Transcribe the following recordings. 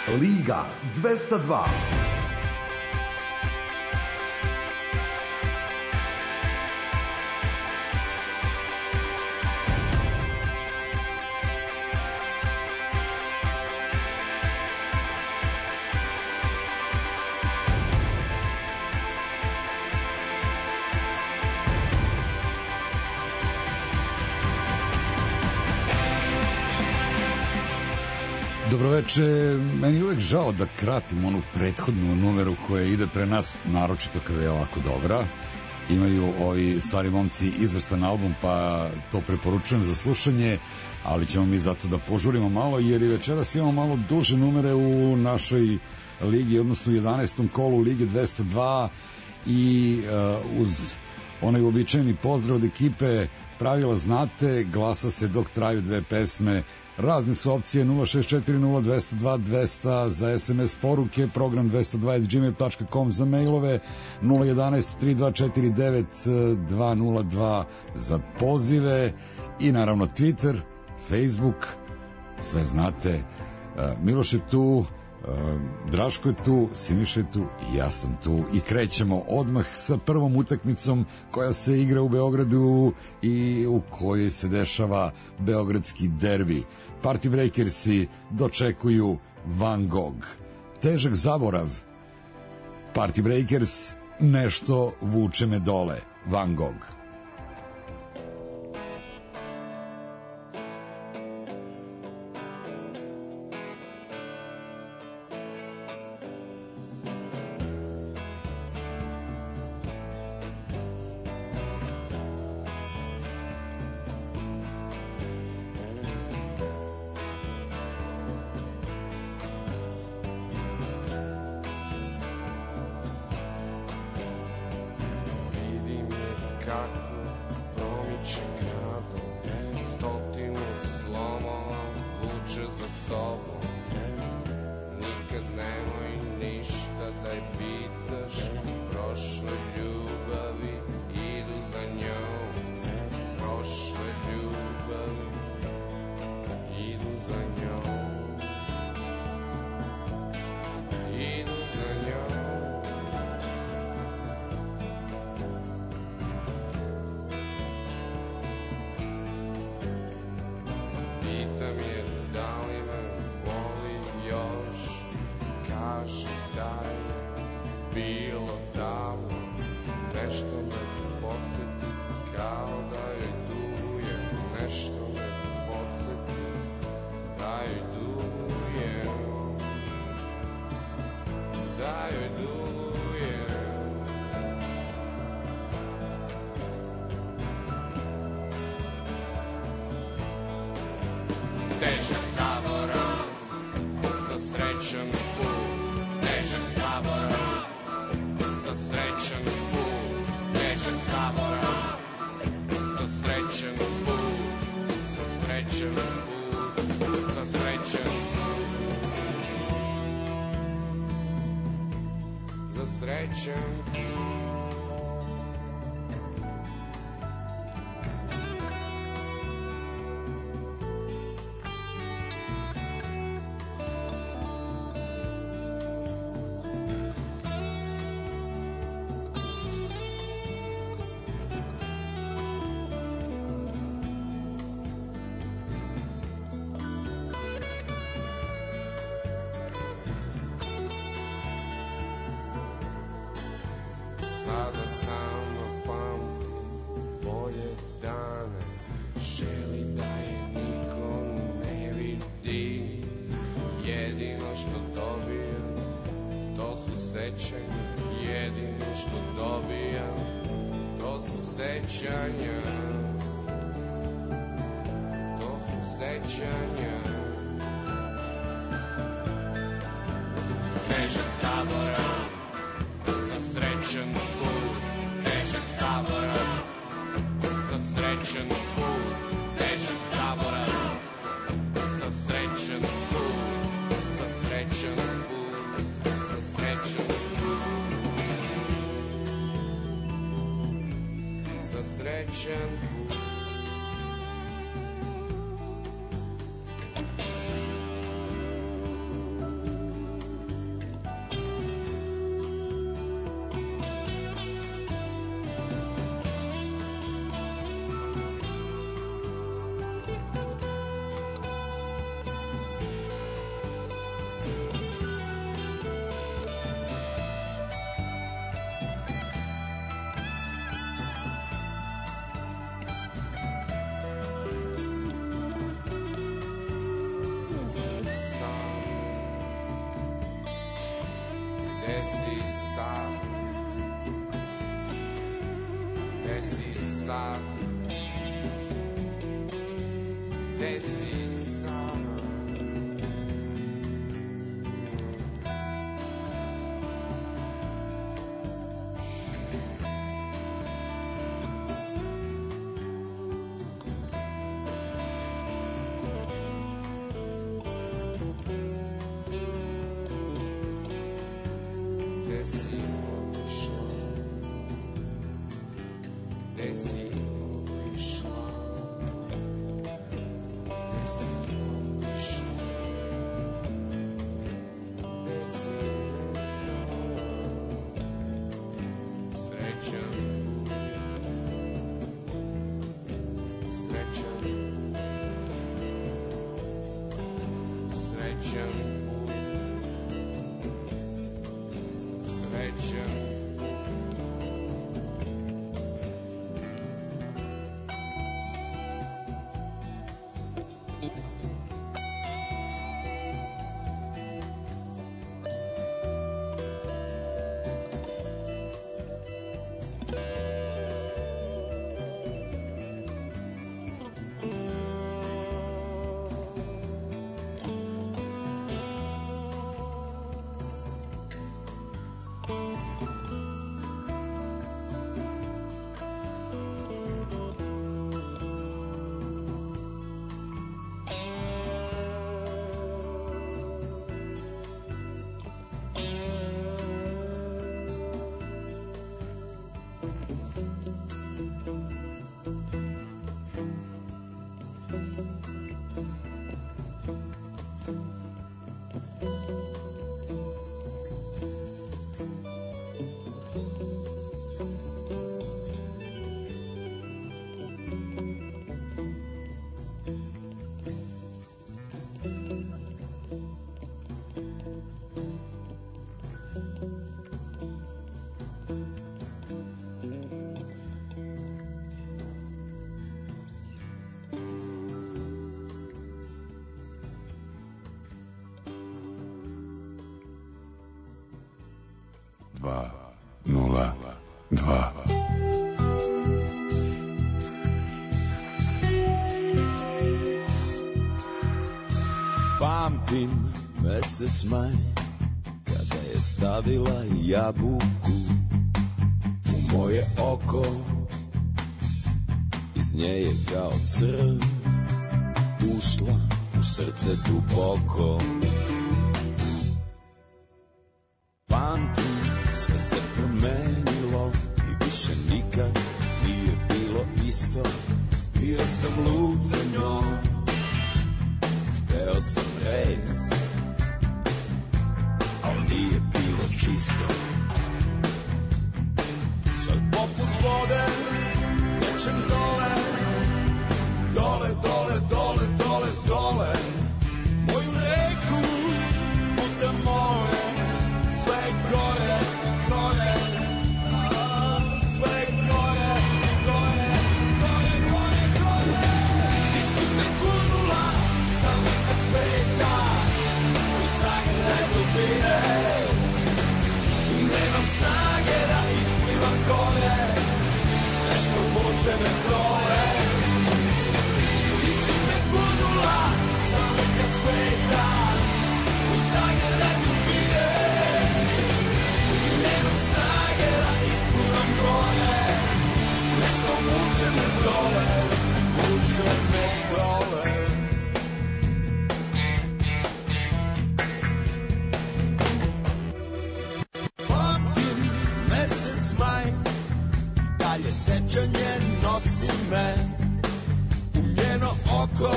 Liga 202. Dobroveče, meni je uvek žao da kratim onu prethodnu numeru koja ide pre nas, naročito kada je ovako dobra. Imaju ovi stari momci izvrstan album, pa to preporučujem za slušanje, ali ćemo mi zato da požurimo malo, jer i večeras imamo malo duže numere u našoj ligi, odnosno u 11. kolu Lige 202 i uz onaj uobičajeni pozdrav od ekipe, pravila znate, glasa se dok traju dve pesme. Razne su opcije 0640202 za SMS poruke, program 202@gmail.com za mailove, 011-3249-202 za pozive i naravno Twitter, Facebook, sve znate. Miloš je tu, Draško je tu, Siniša je tu i ja sam tu i krećemo odmah sa prvom utakmicom koja se igra u Beogradu i u kojoj se dešava beogradski derbi. Party Breakersi dočekuju Van Gogh. Težak zaborav. Party Breakers, nešto vuče me dole. Van Gogh. Sada samo pamti bolje dane, želi da je niko ne vidi. Jedino što dobijam, to su sećanja. Jedino što dobijam, to su sećanja. To su sećanja. Težak zaborav za srećan put, težak zaborav za srećan put, težak zaborav za srećan put, za srećan put, za srećan put, za srećan put. 202. Pamtim mesec maj, kada je stavila jabuku u moje oko, iz nje je kao crv ušla u srce duboko. Pamtim, sve se promenilo i više nikad nije bilo isto. Bio sam lud za njom, hteo sam rez, ali nije bilo čisto. Sad poput vode nečem dole, dole, dole, dole, dole, dole, moju reku putem more, sve gore i gore, sve gore i gore, gore, gore, gore. Ti si me gurnula sa vrha sveta, u zagrljaj dubine, nemam snage da isplivam gore, nešto vuče me dole. Ti si me gurnula sa vrha sveta, u zagrljaj dubine, nemam snage da isplivam gore, nešto vuče me dole, vuče me dole. Pamtim mesec maj, dalje sećanje nosi me u njeno oko,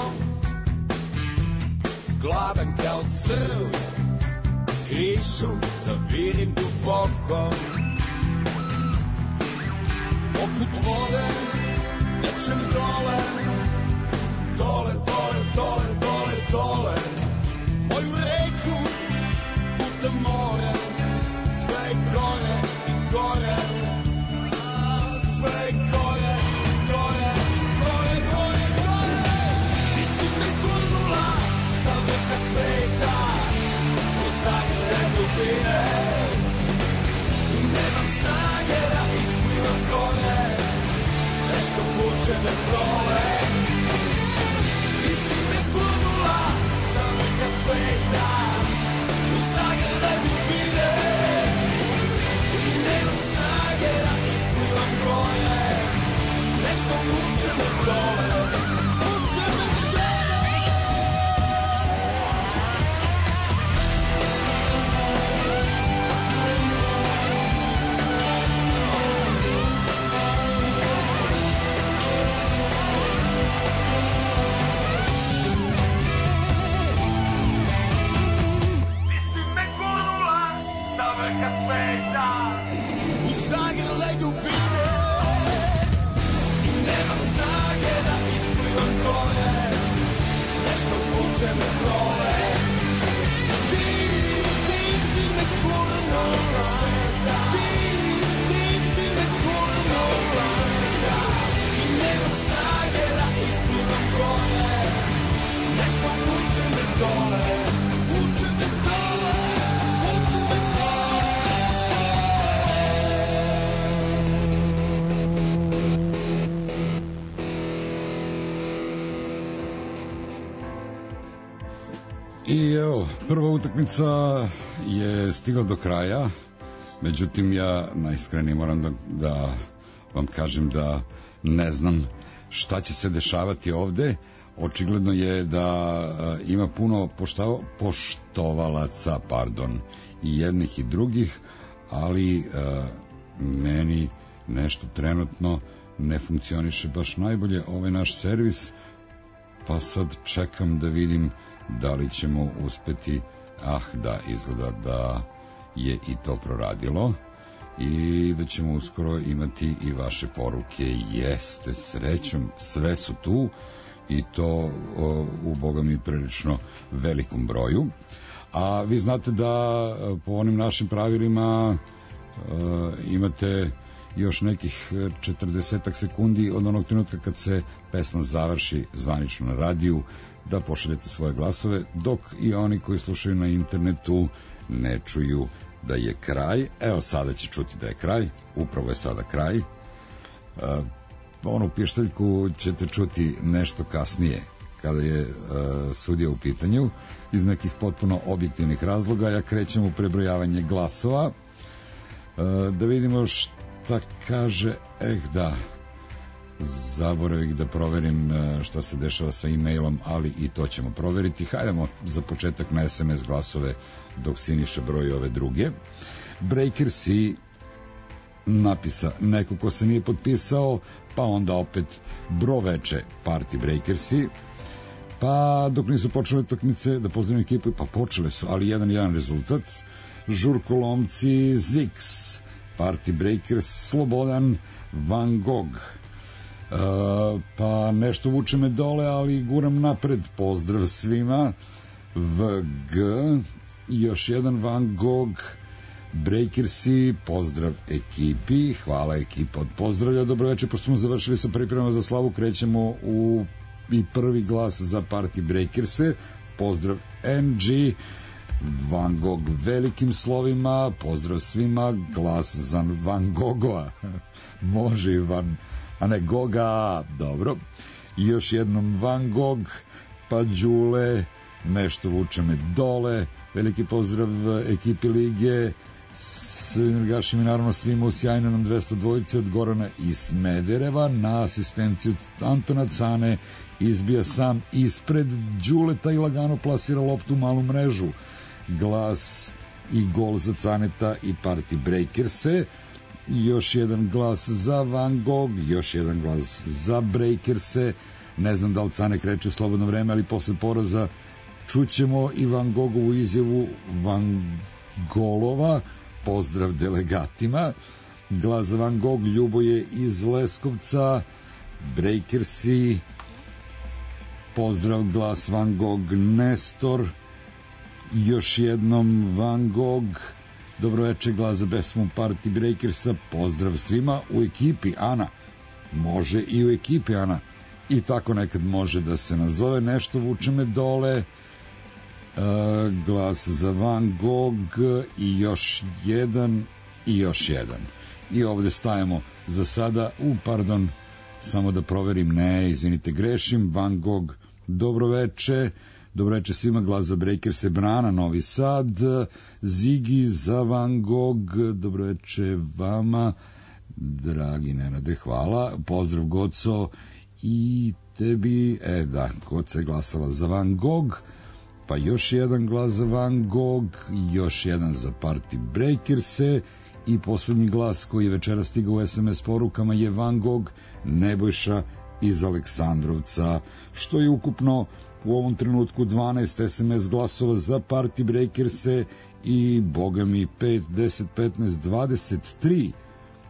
gladan kao crv, kišu zavirim duboko. Poput vode nečem dole, dole, dole, dole, dole, dole, moju reku putem more, sve gore i gore, sve gore i gore, gore, gore, gore. Ti si me gurnula sa vrha sveta, u zagrljaj dubine, nemam snage da isplivam gore, nešto vuče me dole. u zagrle dubine i nemam snage da isplivam dole, nešto vuče me dole. Ti si me kurnuo, ti si me kurnuo i nemam snage da isplivam dole, nešto vuče me dole, vuče me dole, vuče me dole. I evo, prva utakmica je stigla do kraja, međutim ja najiskrenije moram da vam kažem da ne znam šta će se dešavati ovde. Očigledno je da ima puno poštovalaca, i jednih i drugih, ali meni nešto trenutno ne funkcioniše baš najbolje ovaj naš servis, pa sad čekam da vidim da li ćemo uspeti. Da, izgleda da je i to proradilo i da ćemo uskoro imati i vaše poruke. Jeste, srećom, sve su tu i to u boga mi prilično velikom broju. A vi znate da po onim našim pravilima imate još nekih 40 sekundi od onog trenutka kad se pesma završi zvanično na radiju da pošaljete svoje glasove, dok i oni koji slušaju na internetu ne čuju da je kraj. Evo sada će čuti da je kraj, upravo je sada kraj. Onu pištaljku ćete čuti nešto kasnije kada je sudija u pitanju iz nekih potpuno objektivnih razloga. Ja krećem u prebrojavanje glasova da vidimo šta kaže. Da, zaboravim da proverim šta se dešava sa e-mailom, ali i to ćemo proveriti. Hajdemo za početak na SMS glasove dok Siniša broji ove druge. Breakersi napisa neko ko se nije potpisao, pa onda opet Broveče Party Breakersi, pa dok nisu počele utakmice da pozdravim ekipu, pa počele su, ali 1-1 rezultat. Žurkolomci Zix Party Breakers, Slobodan Van Gogh, pa nešto vuče me dole, ali guram napred, pozdrav svima. VG, još jedan Van Gogh, Breakersi, pozdrav ekipi, hvala ekipa od pozdravlja, dobro večer, pošto smo završili sa pripremama za slavu, krećemo u i prvi glas za Party Breakerse, pozdrav NG, Van Gogh velikim slovima, pozdrav svima, glas za Van Gogha, može i Van, a ne Goga, dobro, još jednom Van Gogh, pa Đule, nešto vuče me dole, veliki pozdrav ekipi Lige, Gašim i naravno svima u sjajnom 202 od Gorana i Smedereva, na asistenciju Antona Cane, izbija sam ispred Đuleta i lagano plasira loptu u malu mrežu, glas i gol za Caneta i Party Breakerse, još jedan glas za Van Gogh, još jedan glas za Breakerse, ne znam da li Cane kreće u slobodno vreme, ali posle poraza čućemo i Van Gogovu izjavu Van Golova, pozdrav delegatima, glas za Van Gogh, Ljuboje iz Leskovca, Breakersi, pozdrav, glas Van Gogh, Nestor, još jednom Van Gogh, dobro večer, glas za pesmu Party Breakersa, pozdrav svima u ekipi, Ana, može i u ekipi Ana, i tako nekad može da se nazove, nešto vuče me dole, glas za Van Gogh i još jedan i još jedan. I ovde stajemo za sada samo da proverim, ne, izvinite, grešim, Van Gogh, dobro veče svima, glas za Breakerse, Brana, Novi Sad, Zigi za Van Gogh, dobro veče vama, dragi Nenade, hvala, pozdrav Goco i tebi, Goca je glasala za Van Gogh, pa još jedan glas za Van Gogh, još jedan za Party Breakerse i poslednji glas koji je večera stigao u SMS porukama je Van Gogh, Nebojša iz Aleksandrovca, što je ukupno u ovom trenutku 12 SMS glasova za Party Breakerse i boga mi 5, 10, 15, 23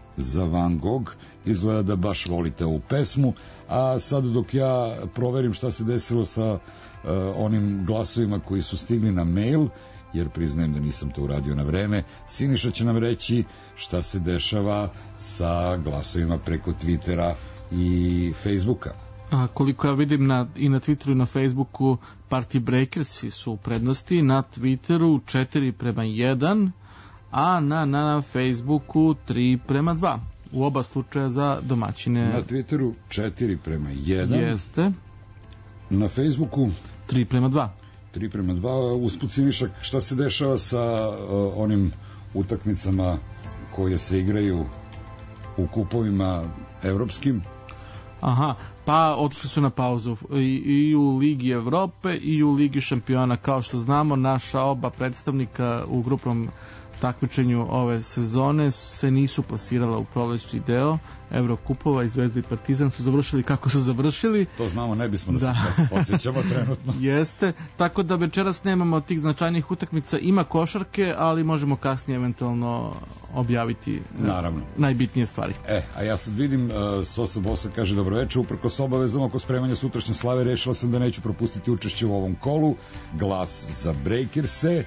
za Van Gogh. Izgleda da baš volite ovu pesmu, a sad dok ja proverim šta se desilo sa onim glasovima koji su stigli na mail, jer priznajem da nisam to uradio na vreme, Siniša će nam reći šta se dešava sa glasovima preko Twittera i Facebooka. A koliko ja vidim i na Twitteru i na Facebooku, Party Breakersi su u prednosti, na Twitteru 4:1, a na Facebooku 3:2. U oba slučaja za domaćine. Na Twitteru 4:1. Jeste. Na Facebooku 3:2. 3:2. Usput Sinišak, šta se dešava sa onim utakmicama koje se igraju u kupovima evropskim? Aha, pa otišli su na pauzu i u Ligi Evrope i u Ligi šampiona. Kao što znamo, naša oba predstavnika u grupnom takmičenju ove sezone se nisu plasirala u prolećni deo Evrokupova i Zvezda i Partizan su završili kako su završili. To znamo, ne bismo da se podsjećamo trenutno. Jeste, tako da večeras nemamo tih značajnih utakmica, ima košarke, ali možemo kasnije eventualno objaviti naravno najbitnije stvari. A ja sad vidim, Sosa Bosa kaže dobro večer, uprkos obavezama oko spremanja sutrašnje slave rešila sam da neću propustiti učešće u ovom kolu. Glas za Breakerse.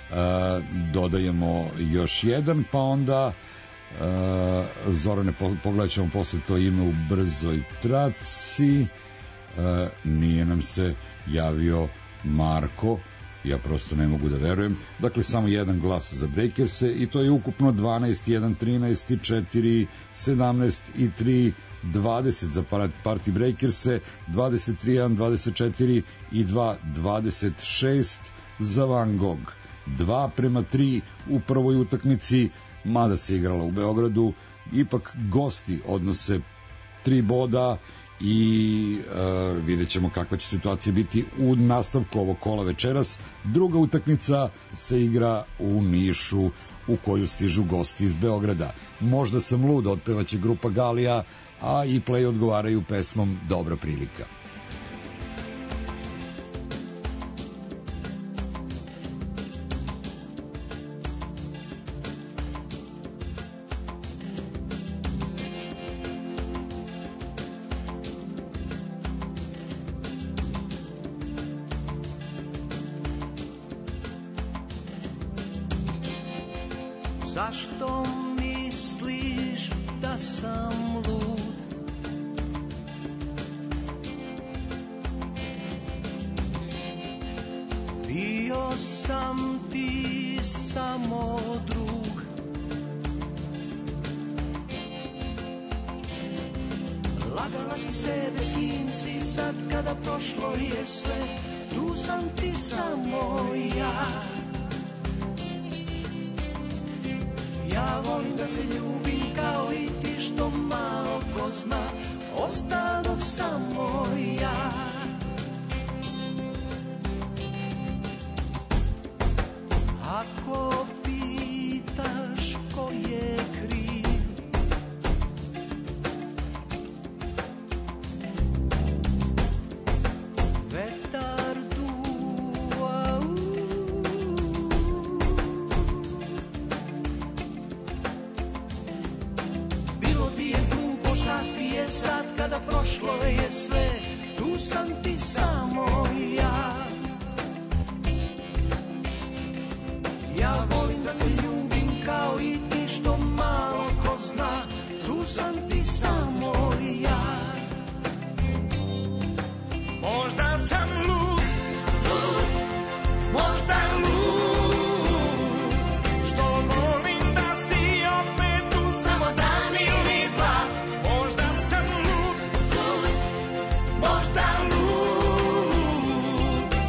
Dodajemo još jedan, pa onda Zorane, pogledat ćemo posle to ime u brzoj traci. Nije nam se javio Marko, ja prosto ne mogu da verujem. Dakle, samo jedan glas za Breakerse i to je ukupno 12, 1, 13, 4, 17 i 3, 20 za Party Breakerse, 23, 1, 24 i 2, 26 za Van Gogh. 2:3 u prvoj utakmici, mada se igrala u Beogradu, ipak gosti odnose 3 boda i vidjet ćemo kakva će situacija biti u nastavku ovog kola večeras. Druga utakmica se igra u Nišu, u koju stižu gosti iz Beograda. Možda sam lud, otpevaće grupa Galija, a i Play odgovaraju pesmom Dobra prilika. Zašto misliš da sam lud? Bio sam ti samo drug. Lagala si sebe s kim si sad kada prošlo je sve. Tu sam ti samo ja. Ja volim da se ljubim kao i ti što malo ko zna, ostalo samo ja. Ako pitaš ko je kriv, vetar duva sad kada prošlo je sve, tu sam ti samo ja. Ja volim da se ljubim kao i ti što malo ko zna, tu sam ti samo ja. Možda sam lud, možda lud, što volim da si opet tu samo dan ili dva. Možda sam lud, možda lud,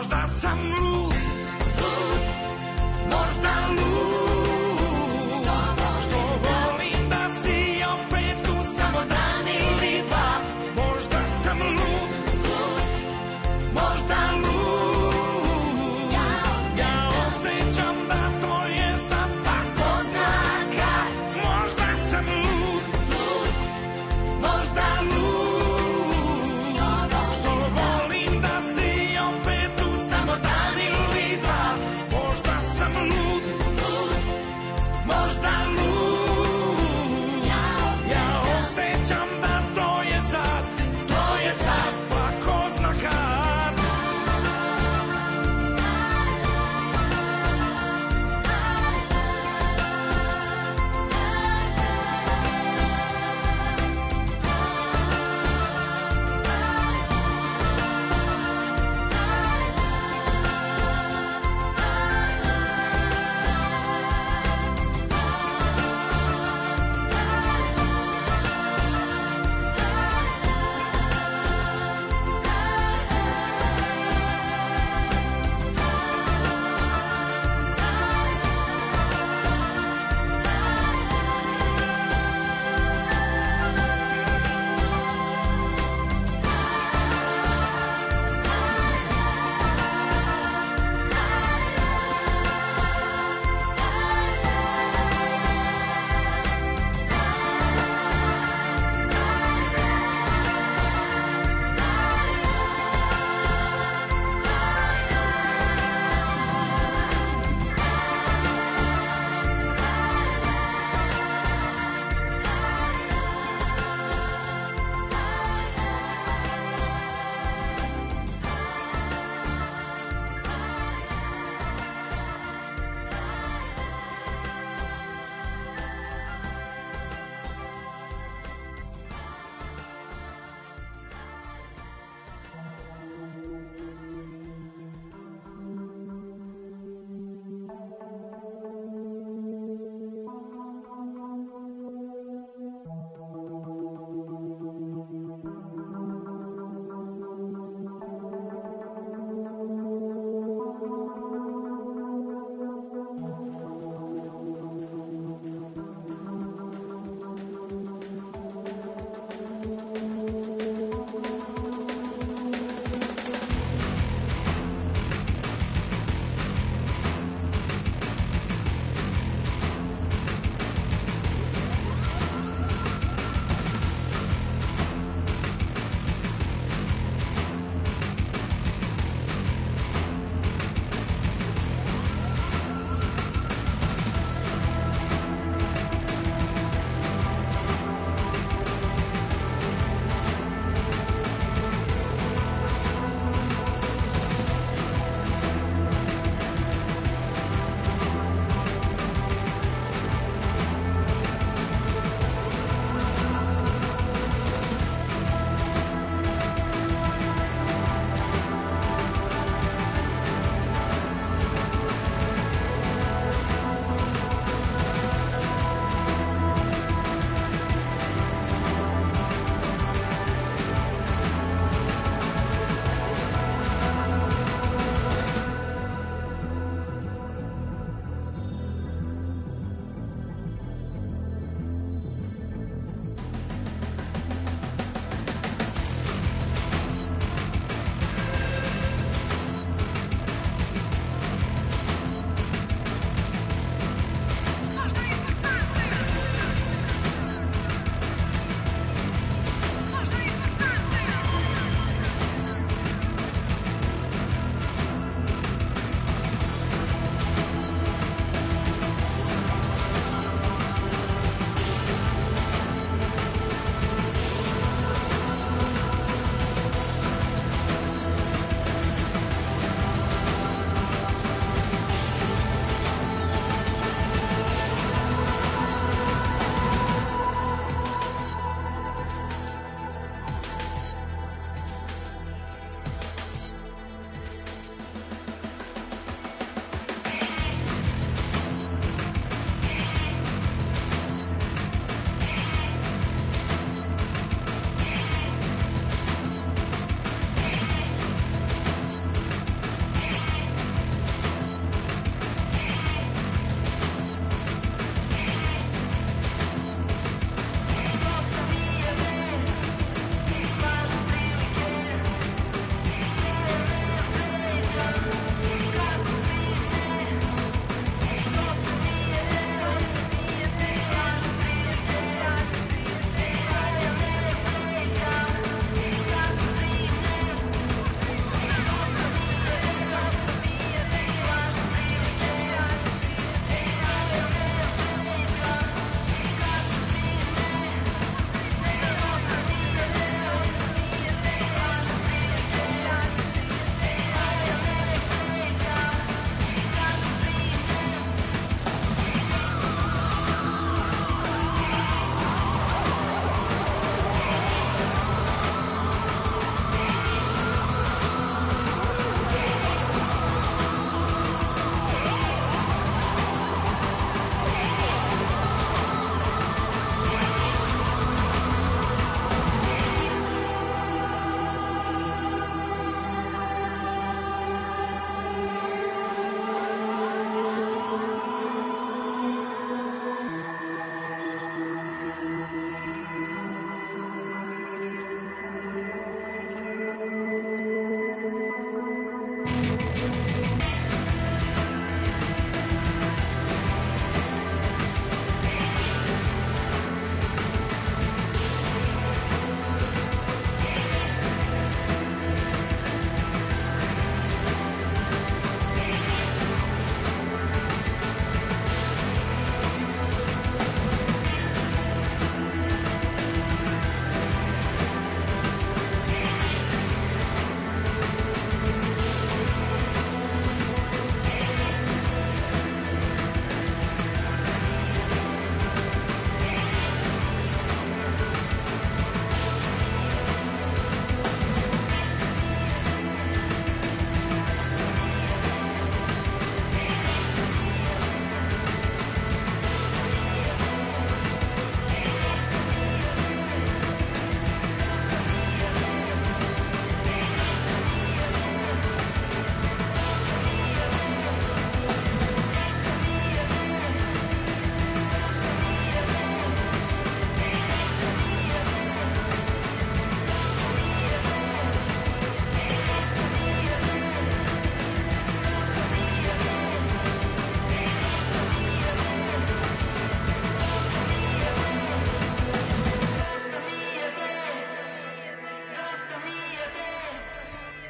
Možda sam lud, možda lud, što volim da si opet tu samo dan ili dva. Možda sam lud, možda lud, ja osjećam da to je sad tako znak kraj. Možda sam lud, možda lud, što volim da si opet tu samo dan ili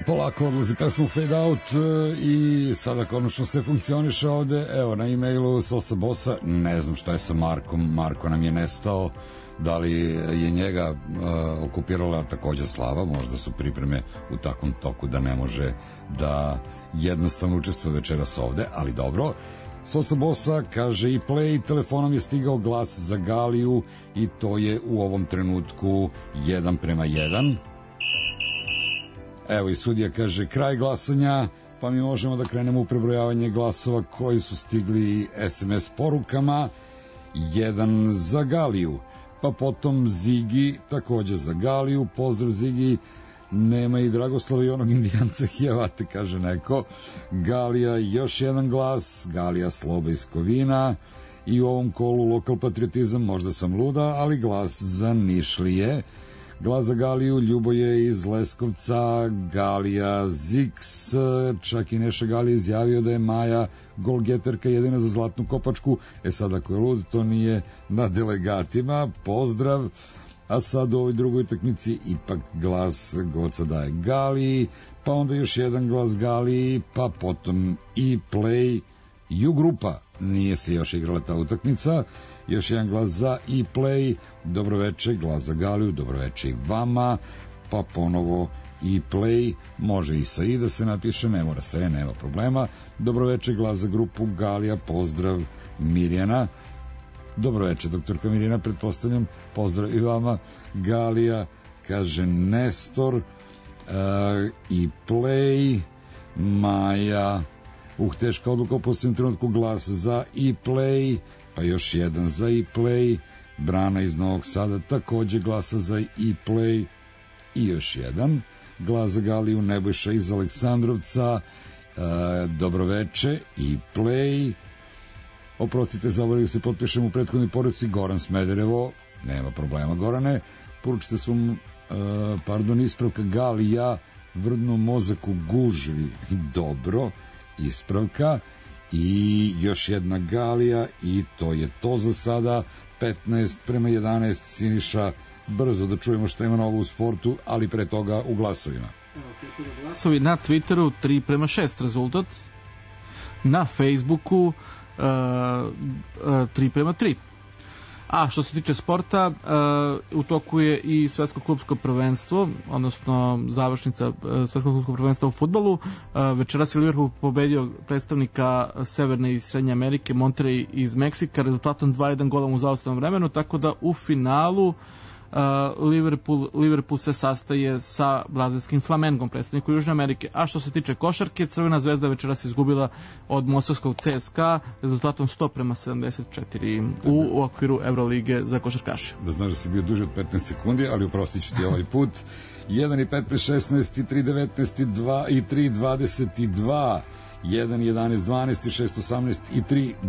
polako odlazi pesmu Fade Out i sada konačno sve funkcioniše ovde. Evo, na e-mailu Sosa Bosa, ne znam šta je sa Markom, Marko nam je nestao, da li je njega okupirala takođe slava, možda su pripreme u takvom toku da ne može da jednostavno učestvuje večeras ovde, ali dobro. Sosa Bosa kaže i play, telefonom je stigao glas za Galiju i to je u ovom trenutku 1:1. Evo i sudija kaže kraj glasanja, pa mi možemo da krenemo u prebrojavanje glasova koji su stigli SMS porukama. 1 za Galiju, pa potom Zigi takođe za Galiju, pozdrav Zigi. Nema i Dragoslava i onog Indijanca Hijavate, kaže neko. Galija još jedan glas, Galija Sloba iz Kovina. I u ovom kolu lokal patriotizam, možda sam luda, ali glas za Nišlije. Glas za Galiju, Ljuboje iz Leskovca, Galija Ziks, čak i Neša Galija izjavio da je Maja golgeterka jedina za zlatnu kopačku. Sad ako je lud, to nije na delegatima. Pozdrav. A sad u ovoj drugoj utakmici ipak glas Goca daje Galiji, pa onda još jedan glas Galiji, pa potom i play U grupa. Nije se još igrala ta utakmica. Još jedan glas za i play. Dobroveče, glas za Galiju, dobroveče i vama. Pa ponovo i play, može i sa i da se napiše, ne mora se, nema problema. Dobroveče, glas za grupu Galija, pozdrav Mirjana. Dobroveče, doktorka Mirjana, pretpostavljam, pozdrav i vama. Galija, kaže Nestor, i play, Maja, teška odluka u posljednjem trenutku, glas za i play, pa još jedan za i play, Brana iz Novog Sada takođe glasa za i play i još jedan glas za Galiju, Nebojša iz Aleksandrovca, dobroveče i play. Oprostite, zaboravio se potpišem u prethodnoj poruci, Goran Smederevo, nema problema Gorane, poručite svom ispravka Galija, vrdno mozak u gužvi, dobro, ispravka, i još jedna Galija i to je to za sada. 15:11, Siniša, brzo da čujemo šta ima novo u sportu, ali pre toga u glasovima. Glasovi na Twitteru 3:6 rezultat, na Facebooku 3:3. A što se tiče sporta, u toku je i svetsko klubsko prvenstvo, odnosno završnica svetskog klubskog prvenstva u fudbalu. Večeras je Liverpool pobedio predstavnika Severne i Srednje Amerike, Monterrey iz Meksika, rezultatom 2:1 golom u zaustavnom vremenu, tako da u finalu Liverpool se sastaje sa brazilskim Flamengom, predstavnikom Južne Amerike. A što se tiče košarke, Crvena zvezda večeras izgubila od moskovskog CSKA rezultatom 1:74 u okviru Evrolige za košarkaše. Da znaš da si bio duže od 15 sekundi, ali oprostit ću ti ovaj put. 1:15:16 i 3:19 i 3:22, 1:11:12 i 6:18 i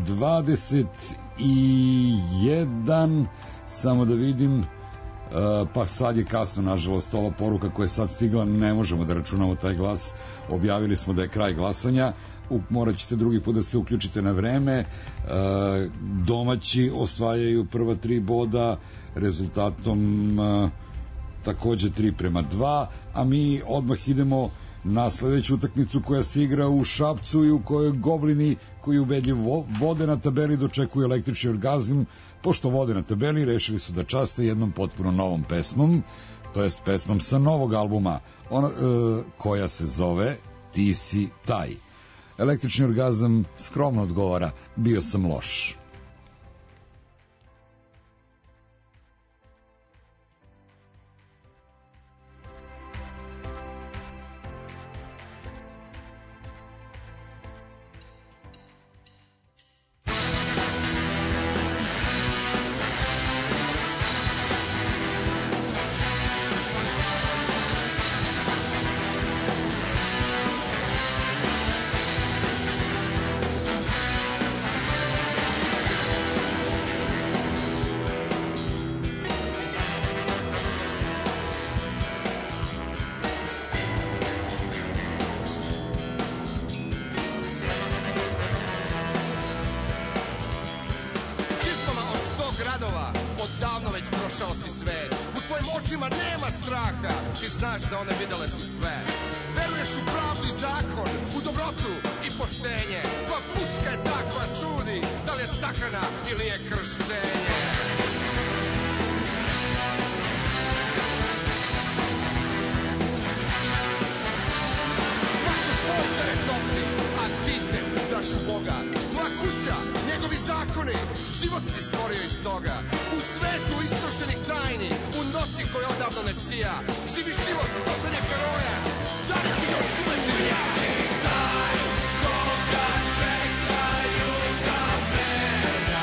3:21. Samo da vidim. Pa sad je kasno, nažalost, ova poruka koja je sad stigla, ne možemo da računamo taj glas, objavili smo da je kraj glasanja, morat ćete drugi put da se uključite na vreme. Domaći osvajaju prva 3 boda rezultatom takođe 3:2, a mi odmah idemo na sledeću utakmicu koja se igra u Šapcu i u kojoj Goblini, koji ubedljivo vode na tabeli, dočekuju električni orgazm. Pošto vode na tabeli, rešili su da časte jednom potpuno novom pesmom, to jest pesmom sa novog albuma, koja se zove Ti si taj. Električni orgazam skromno odgovara, bio sam loš. očima nema straha, ti znaš da one videle su sve. Veruješ u čistotu i poštenje. Tvoja puška je ta koja sudi da li je sahrana ili je krštenje. Svako svoj teret nosi, a ti se uzdaš u Boga. Tvoja kuća, njegovi zakoni, život si stvorio iz toga. U svetu istrošenih tajni, u noći koja odavno ne sija, živi život poslednjeg heroja. Da li ti još uvek ja? Taj koga čekaju da mera.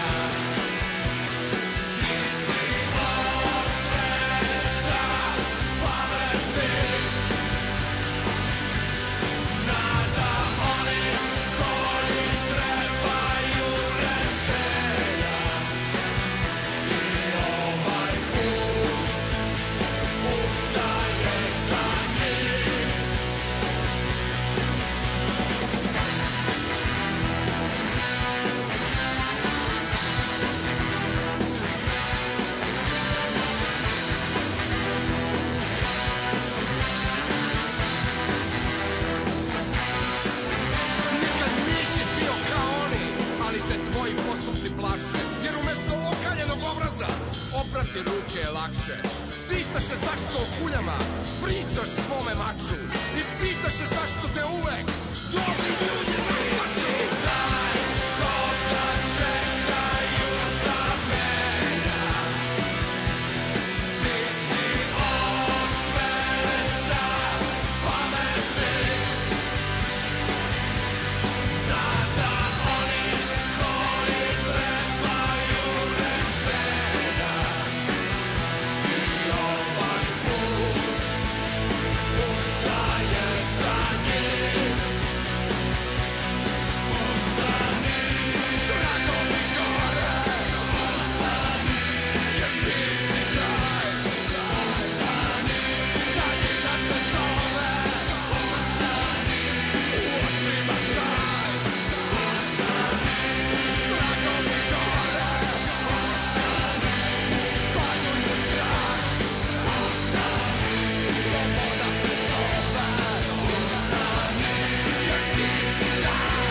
Ti si osveta pametni. Nada onih koji trebaju rešenja. I ovaj put ustaje za njih. Nikad nisi bio kao oni, ali te tvoji postupci plaše. Jer umesto okaljenog obraza, oprati ruke je lakše. Pitaš se zašto o kuljama pričaš svome maču. I pitaš se zašto te uvek dobri ljudi rasplašu. Taj koga čekaju da menja. Ti si osveta pametni. Nada onih koji trebaju rešenja. I ovaj put ustaje za njih. Ustani, drago mi gore. Ustani, jer ti si kraj. Ustani, daljina te zove. Ustani, u očima sjaj. Ustani, drago mi gore. Ustani, spaljuju strah. Ustani, sloboda te zove. Ustani, jer ti si kraj.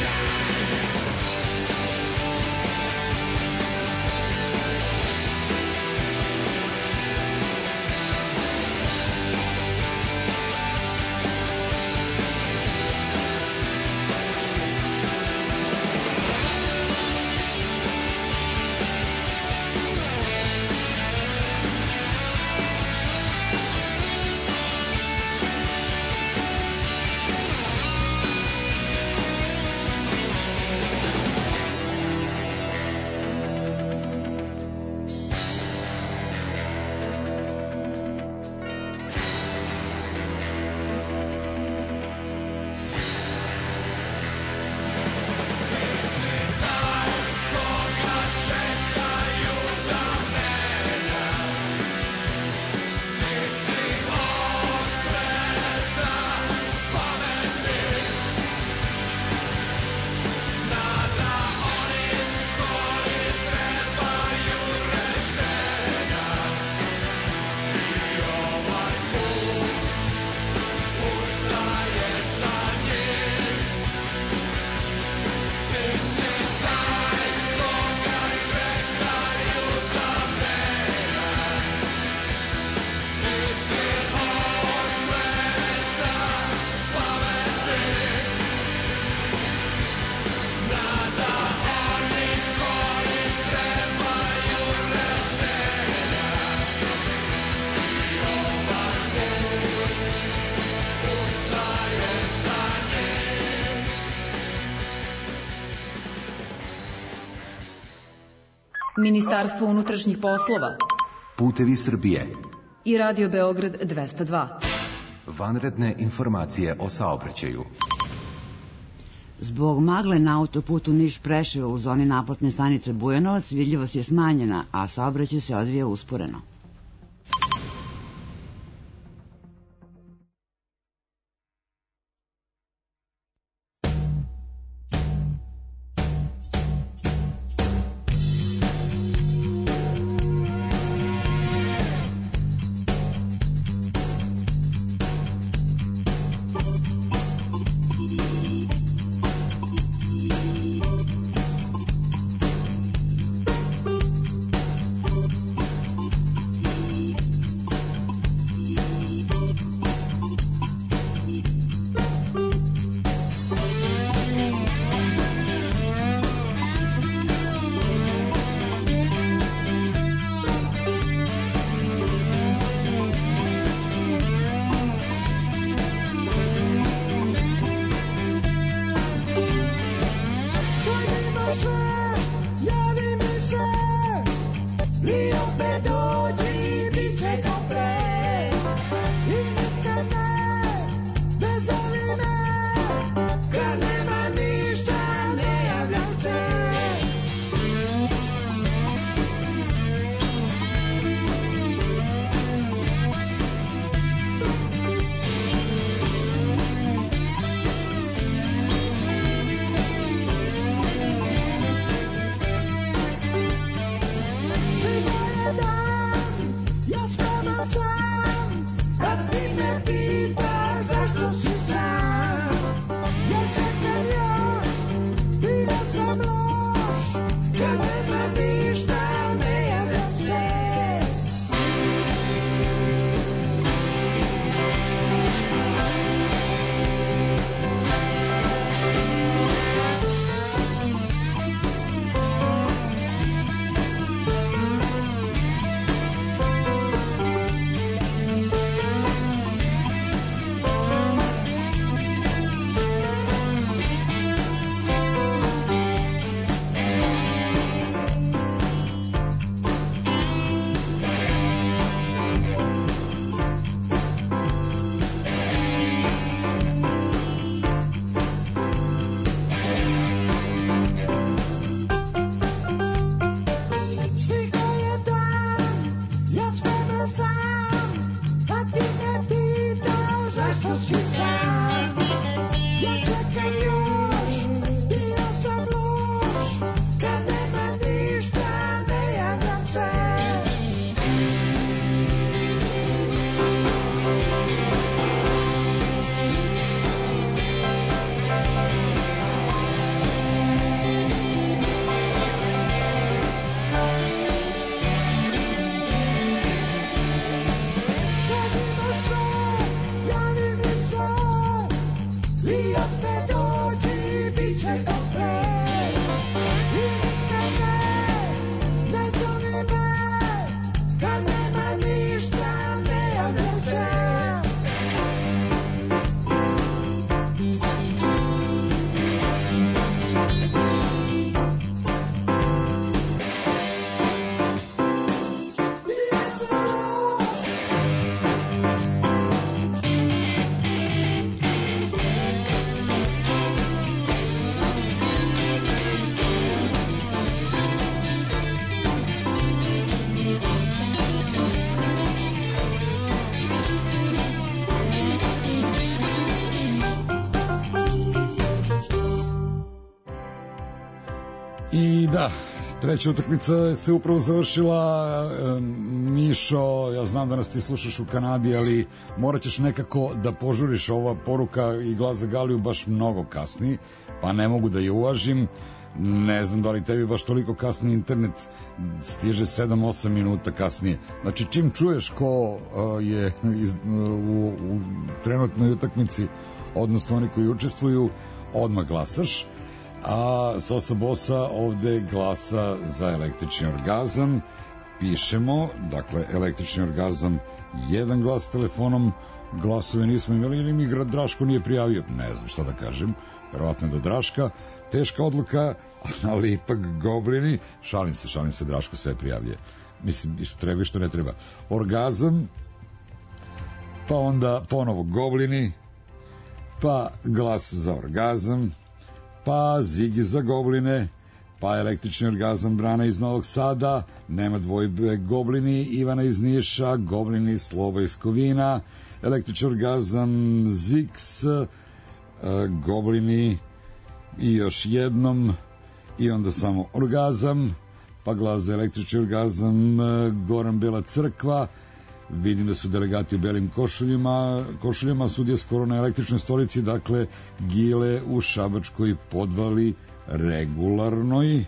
Ministarstvo unutrašnjih poslova Putevi Srbije. i Radio Beograd 202. Vanredne informacije o saobraćaju. Zbog magle na autoputu Niš-Preševo u zoni naplatne stanice Bujanovac vidljivost je smanjena, a saobraćaj se odvija usporeno. sam loš, kad nema ništa, ne javljam se. I da, treća utakmica se upravo završila. Mišo, ja znam da nas ti slušaš u Kanadi, ali morat ćeš nekako da požuriš. Ova poruka i Glas za Galiju baš mnogo kasni, pa ne mogu da je uvažim. Ne znam da li tebi baš toliko kasni internet, stiže 7-8 minuta kasnije. Znači čim čuješ ko je u trenutnoj utakmici, odnosno oni koji učestvuju, odmah glasaš. A Sosa Bosa ovde glasa za električni orgazam. Pišemo, dakle, električni orgazam, jedan glas telefonom. Glasove nismo imali, ili mi Draško nije prijavio, ne znam šta da kažem, verovatno do Draška. Teška odluka, ali ipak Goblini. Šalim se, Draško sve prijavlje. Mislim, što treba i što ne treba. Orgazam, pa onda ponovo Goblini, pa glas za orgazam, pa Zigi za Gobline, pa električni orgazam Brana iz Novog Sada, nema dvojbe Goblini, Ivana iz Niša, Goblini, Sloba iz Kovina, električni orgazam Ziks, Goblini i još jednom, i onda samo orgazam, pa glas za električni orgazam Goran Bela Crkva. Vidim da su delegati u belim košuljama, sudija skoro na električnoj stolici, dakle Gile u Šabačkoj Podvali regularnoj.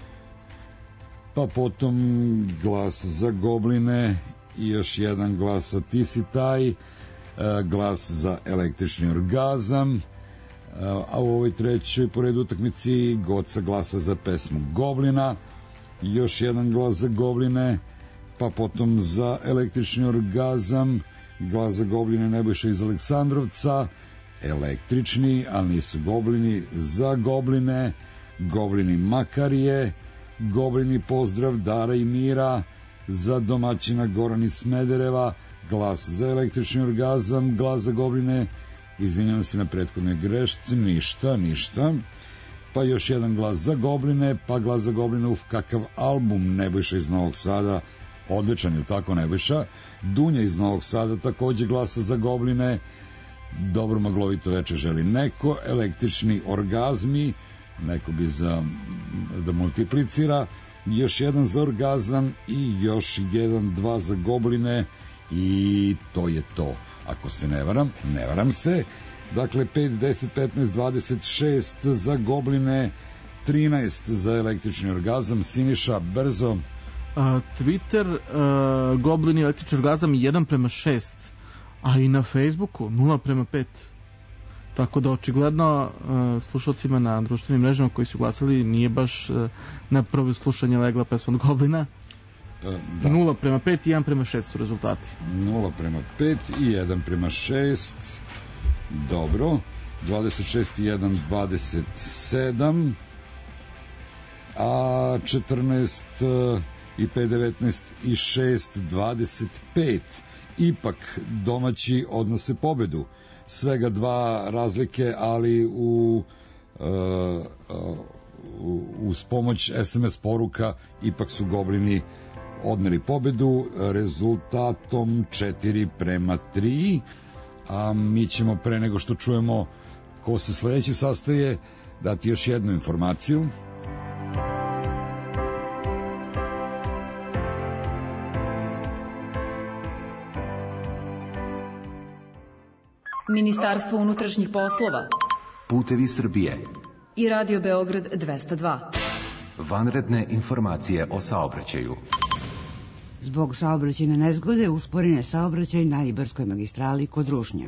Pa potom glas za Gobline i još jedan glas za Ti si taj, glas za električni orgazam, a u ovoj trećoj po redu utakmici Goca glasa za pesmu Goblina, još jedan glas za Gobline, pa potom za električni orgazam glas za Gobline Nebojša iz Aleksandrovca, električni, ali nisu Goblini, za Gobline, Goblini Makarije, Goblini pozdrav Dara i Mira, za domaćina Goran iz Smedereva, glas za električni orgazam, glas za Gobline, izvinjam se na prethodnoj grešci, ništa, pa još jedan glas za Gobline, pa glas za Gobline, uf, kakav album, Nebojša iz Novog Sada, odličan, je tako Nebojša? Dunja iz Novog Sada takođe glasa za Gobline, dobro maglovito veče želi neko, električni orgazmi, neko bi da multiplicira, još jedan za orgazam i još jedan, dva za Gobline, i to je to. Ako se ne varam se. Dakle, 5, 10, 15, 26 za Gobline, 13 za električni orgazam. Siniša, brzo. Twitter, Goblin i električni orgazam 1:6, a i na Facebooku 0:5. Tako da očigledno slušalcima na društvenim mrežama koji su glasali nije baš na prvo slušanje legla pesma od Goblina. Da. 0:5 i 1:6 su rezultati. 0:5 i 1:6. Dobro. 26,1, 27, a 14 i 5, 19 i 6, 25. Ipak domaći odnose pobedu. Svega 2 razlike, ali uz pomoć SMS poruka ipak su Goblini odneli pobedu rezultatom 4:3. A mi ćemo pre nego što čujemo ko se sledeći sastaje dati još jednu informaciju. Ministarstvo unutrašnjih poslova, Putevi Srbije i Radio Beograd 202. Vanredne informacije o saobraćaju. Zbog saobraćajne nezgode usporen je saobraćaj na Ibarskoj magistrali kod Rušnja.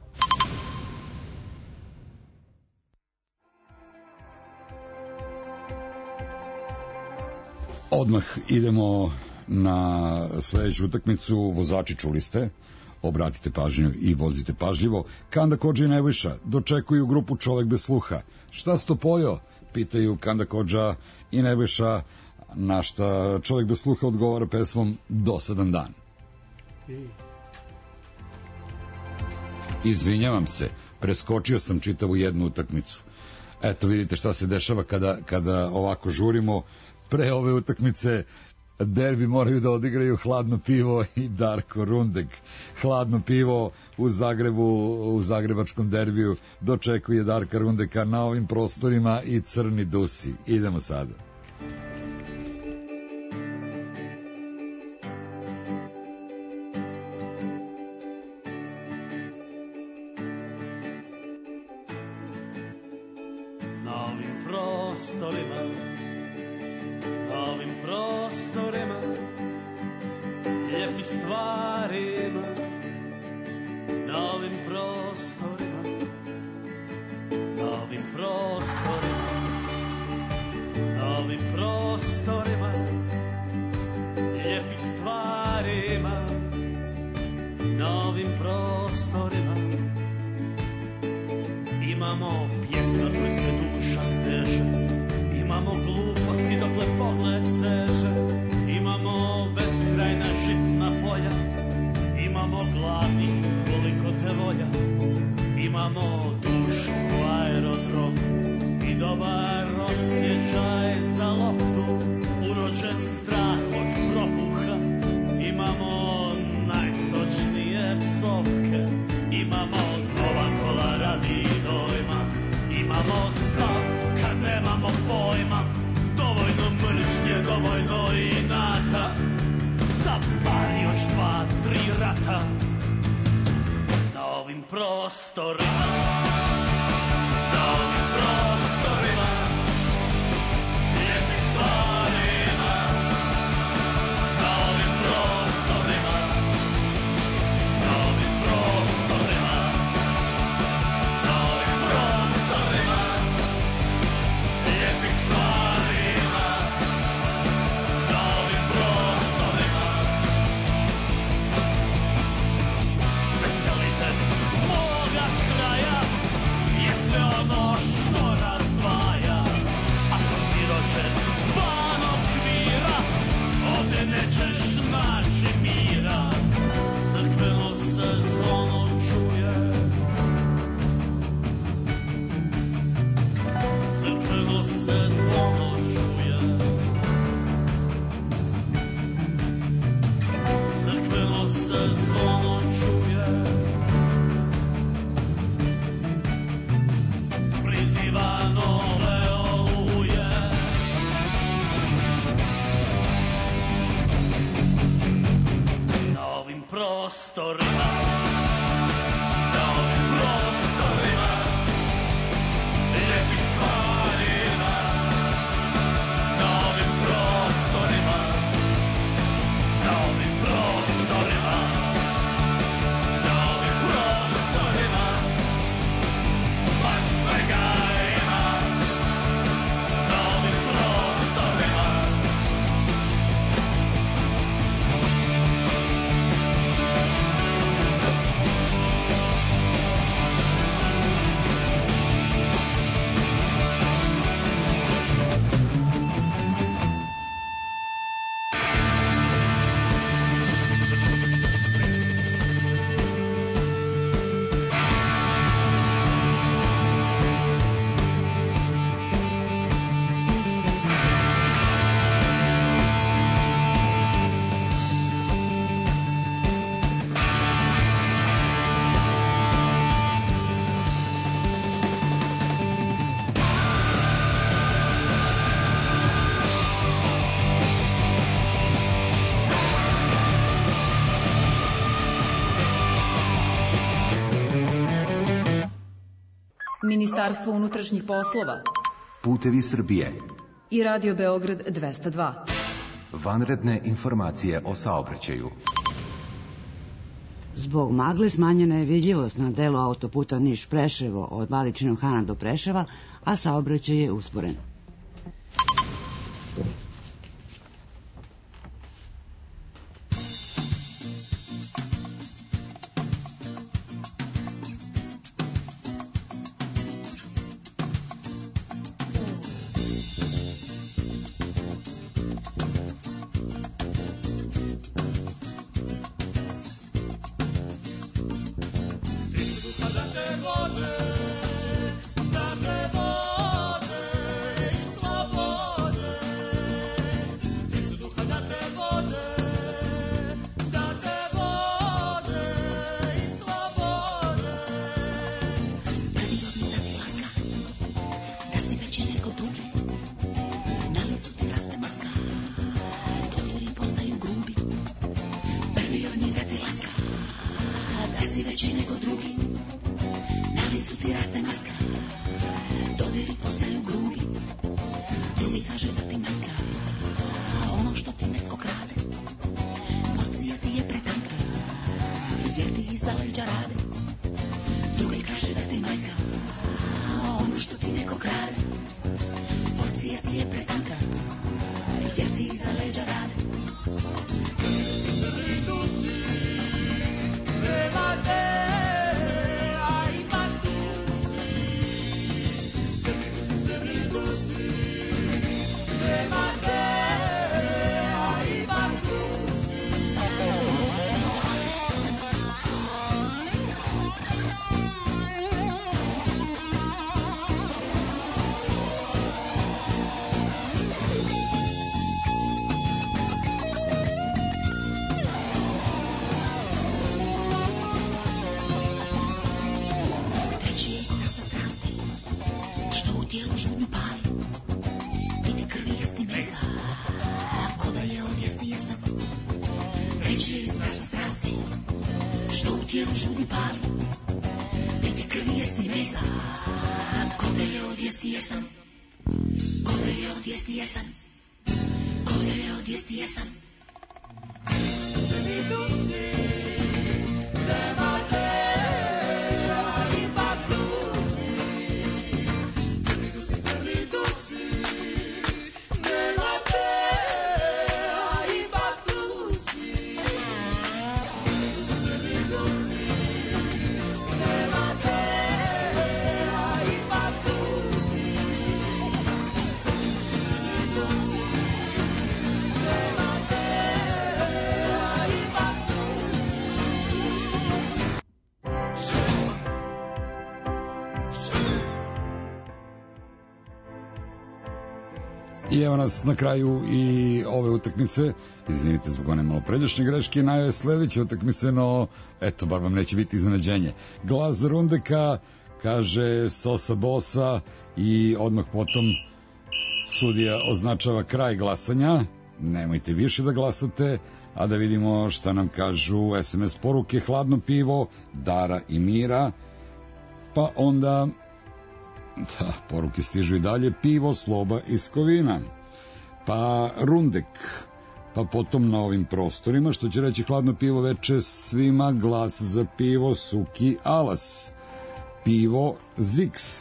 Odmah idemo na sledeću utakmicu. Vozači, čuli ste, obratite pažnju i vozite pažljivo. Kanda Kodža i Nebojša dočekuju grupu Čovek bez sluha. Šta sto pojo? Pitaju Kanda Kodža i Nebojša, na šta Čovek bez sluha odgovara pesmom Dosadan dan. Izvinjavam se, preskočio sam čitavu jednu utakmicu. Eto, vidite šta se dešava kada ovako žurimo. Pre ove utakmice derbi moraju da odigraju Hladno pivo i Darko Rundek. Hladno pivo u Zagrebu, u zagrebačkom derbiju dočekuje Darka Rundeka na ovim prostorima i Crni Dusi. Idemo sada. Ministarstvo unutrašnjih poslova, Putevi Srbije i Radio Beograd 202. Vanredne informacije o saobraćaju. Zbog magle smanjena je vidljivost na delu autoputa Niš-Preševo od Vladičinog Hana do Preševa, a saobraćaj je usporen. I evo nas na kraju i ove utakmice. Izvinite zbog one malo pređašnje greške. Najave sledeće utakmice, no eto, bar vam neće biti iznenađenje. Glas Rundeka, kaže Sosa Bosa, i odmah potom sudija označava kraj glasanja. Nemojte više da glasate, a da vidimo šta nam kažu SMS poruke. Hladno pivo, Dara i Mira, pa onda da, poruke stižu i dalje. Pivo, Sloba iz Kovina, pa Rundek, pa potom na ovim prostorima, što će reći hladno pivo veče svima, glas za pivo Suki Alas, pivo Ziks,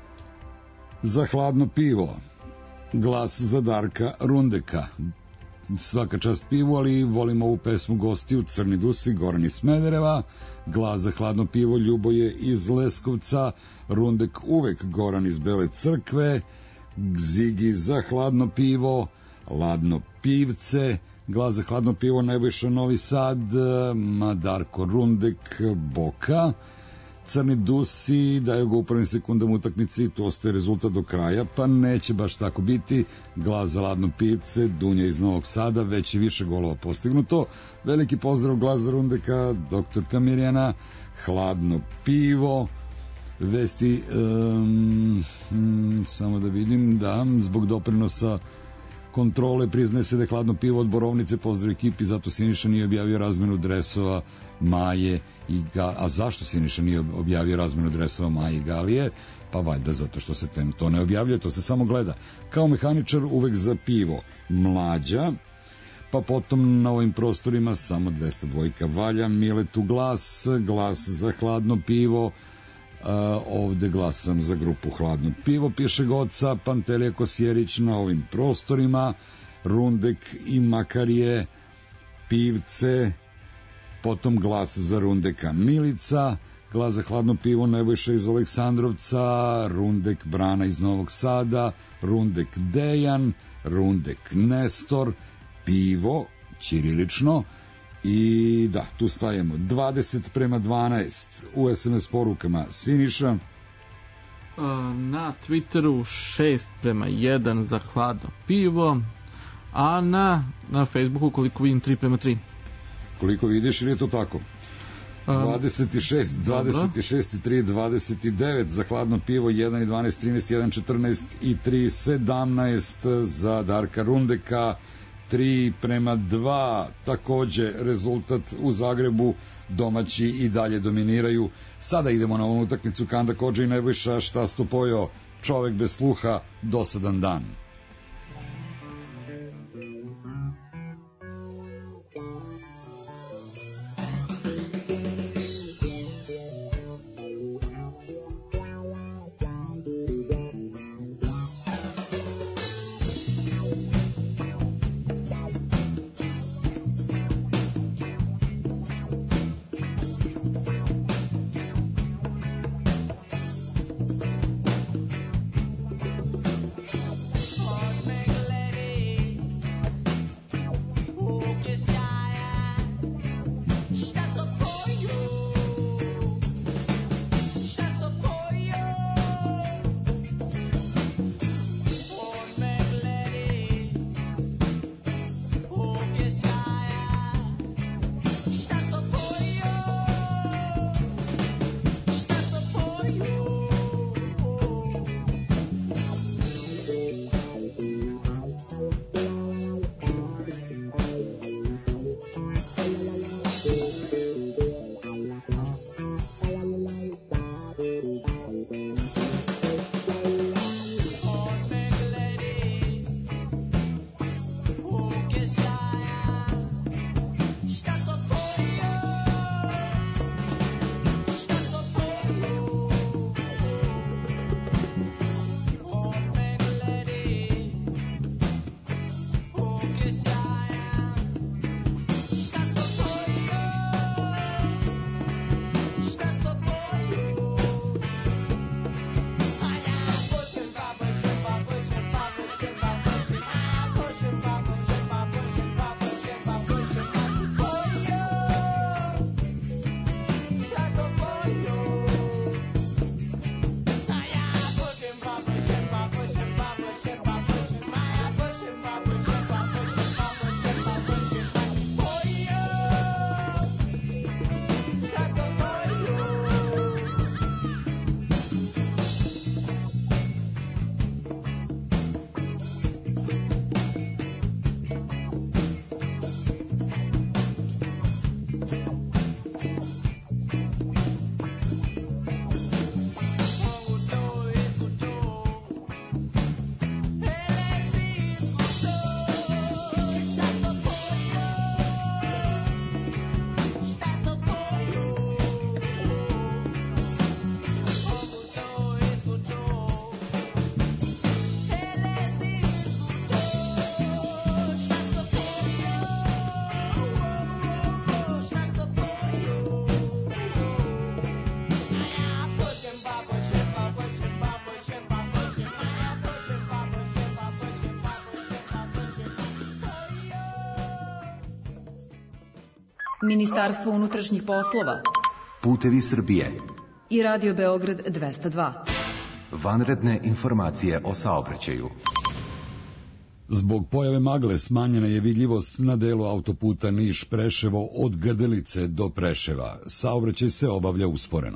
za hladno pivo glas za Darka Rundeka. Svaka čast pivu, ali volim ovu pesmu Gostiju, Crni Dusi, Goran iz Smedereva. Glas za hladno pivo Ljuboje iz Leskovca, Rundek uvek, Goran iz Bele Crkve. Zigi za hladno pivo, Ladno pivce. Glas za hladno pivo Nebojša Novi Sad, Darko Rundek Boka. Crni Dusi daju ga u prvim sekundama utakmici, to ostaje rezultat do kraja, pa neće baš tako biti. Glas za Ladno pivce, Dunja iz Novog Sada, već je više golova postignuto. Veliki pozdrav, glas za Rundeka, doktorka Mirjana. Hladno pivo, vesti, samo da vidim, da, zbog doprinosa kontrole, priznaje se da je hladno pivo od Borovnice, pozdrav ekipi, zato Siniša nije objavio razmenu dresova Maje a zašto Siniša nije objavio razmenu dresova Maje i Galije? Pa valjda zato što se to ne objavljuje, to se samo gleda. Kao mehaničar uvek za pivo Mlađa, pa potom na ovim prostorima samo 202 valja, Miletu glas za hladno pivo, ovde glasam za grupu Hladno pivo, piše Goca, Pantelija Kosjerić na ovim prostorima, Rundek i Makarije, Pivce, potom glas za Rundeka Milica, glas za hladno pivo Nebojša iz Aleksandrovca, Rundek Brana iz Novog Sada, Rundek Dejan, Rundek Nestor, pivo, ćirilično, i da, tu stajemo 20:12 u SMS porukama. Siniša? Na Twitteru 6:1 za hladno pivo, a na Facebooku koliko vidim 3:3. Koliko vidiš ili je to tako? 26, 26 i 3, 29 za hladno pivo, 1 i 12, 13, 1, 14 i 3, 17 za Darka Rundeka, 3:2, takođe rezultat u Zagrebu, domaći i dalje dominiraju. Sada idemo na ovu utakmicu Kanda Kodža i Nebojša, šta sto pojao, čovek bez sluha, dosadan dan. Ministarstvo unutrašnjih poslova, Putevi Srbije i Radio Beograd 202. Vanredne informacije o saobraćaju. Zbog pojave magle smanjena je vidljivost na delu autoputa Niš-Preševo od Grdelice do Preševa. Saobraćaj se obavlja usporeno.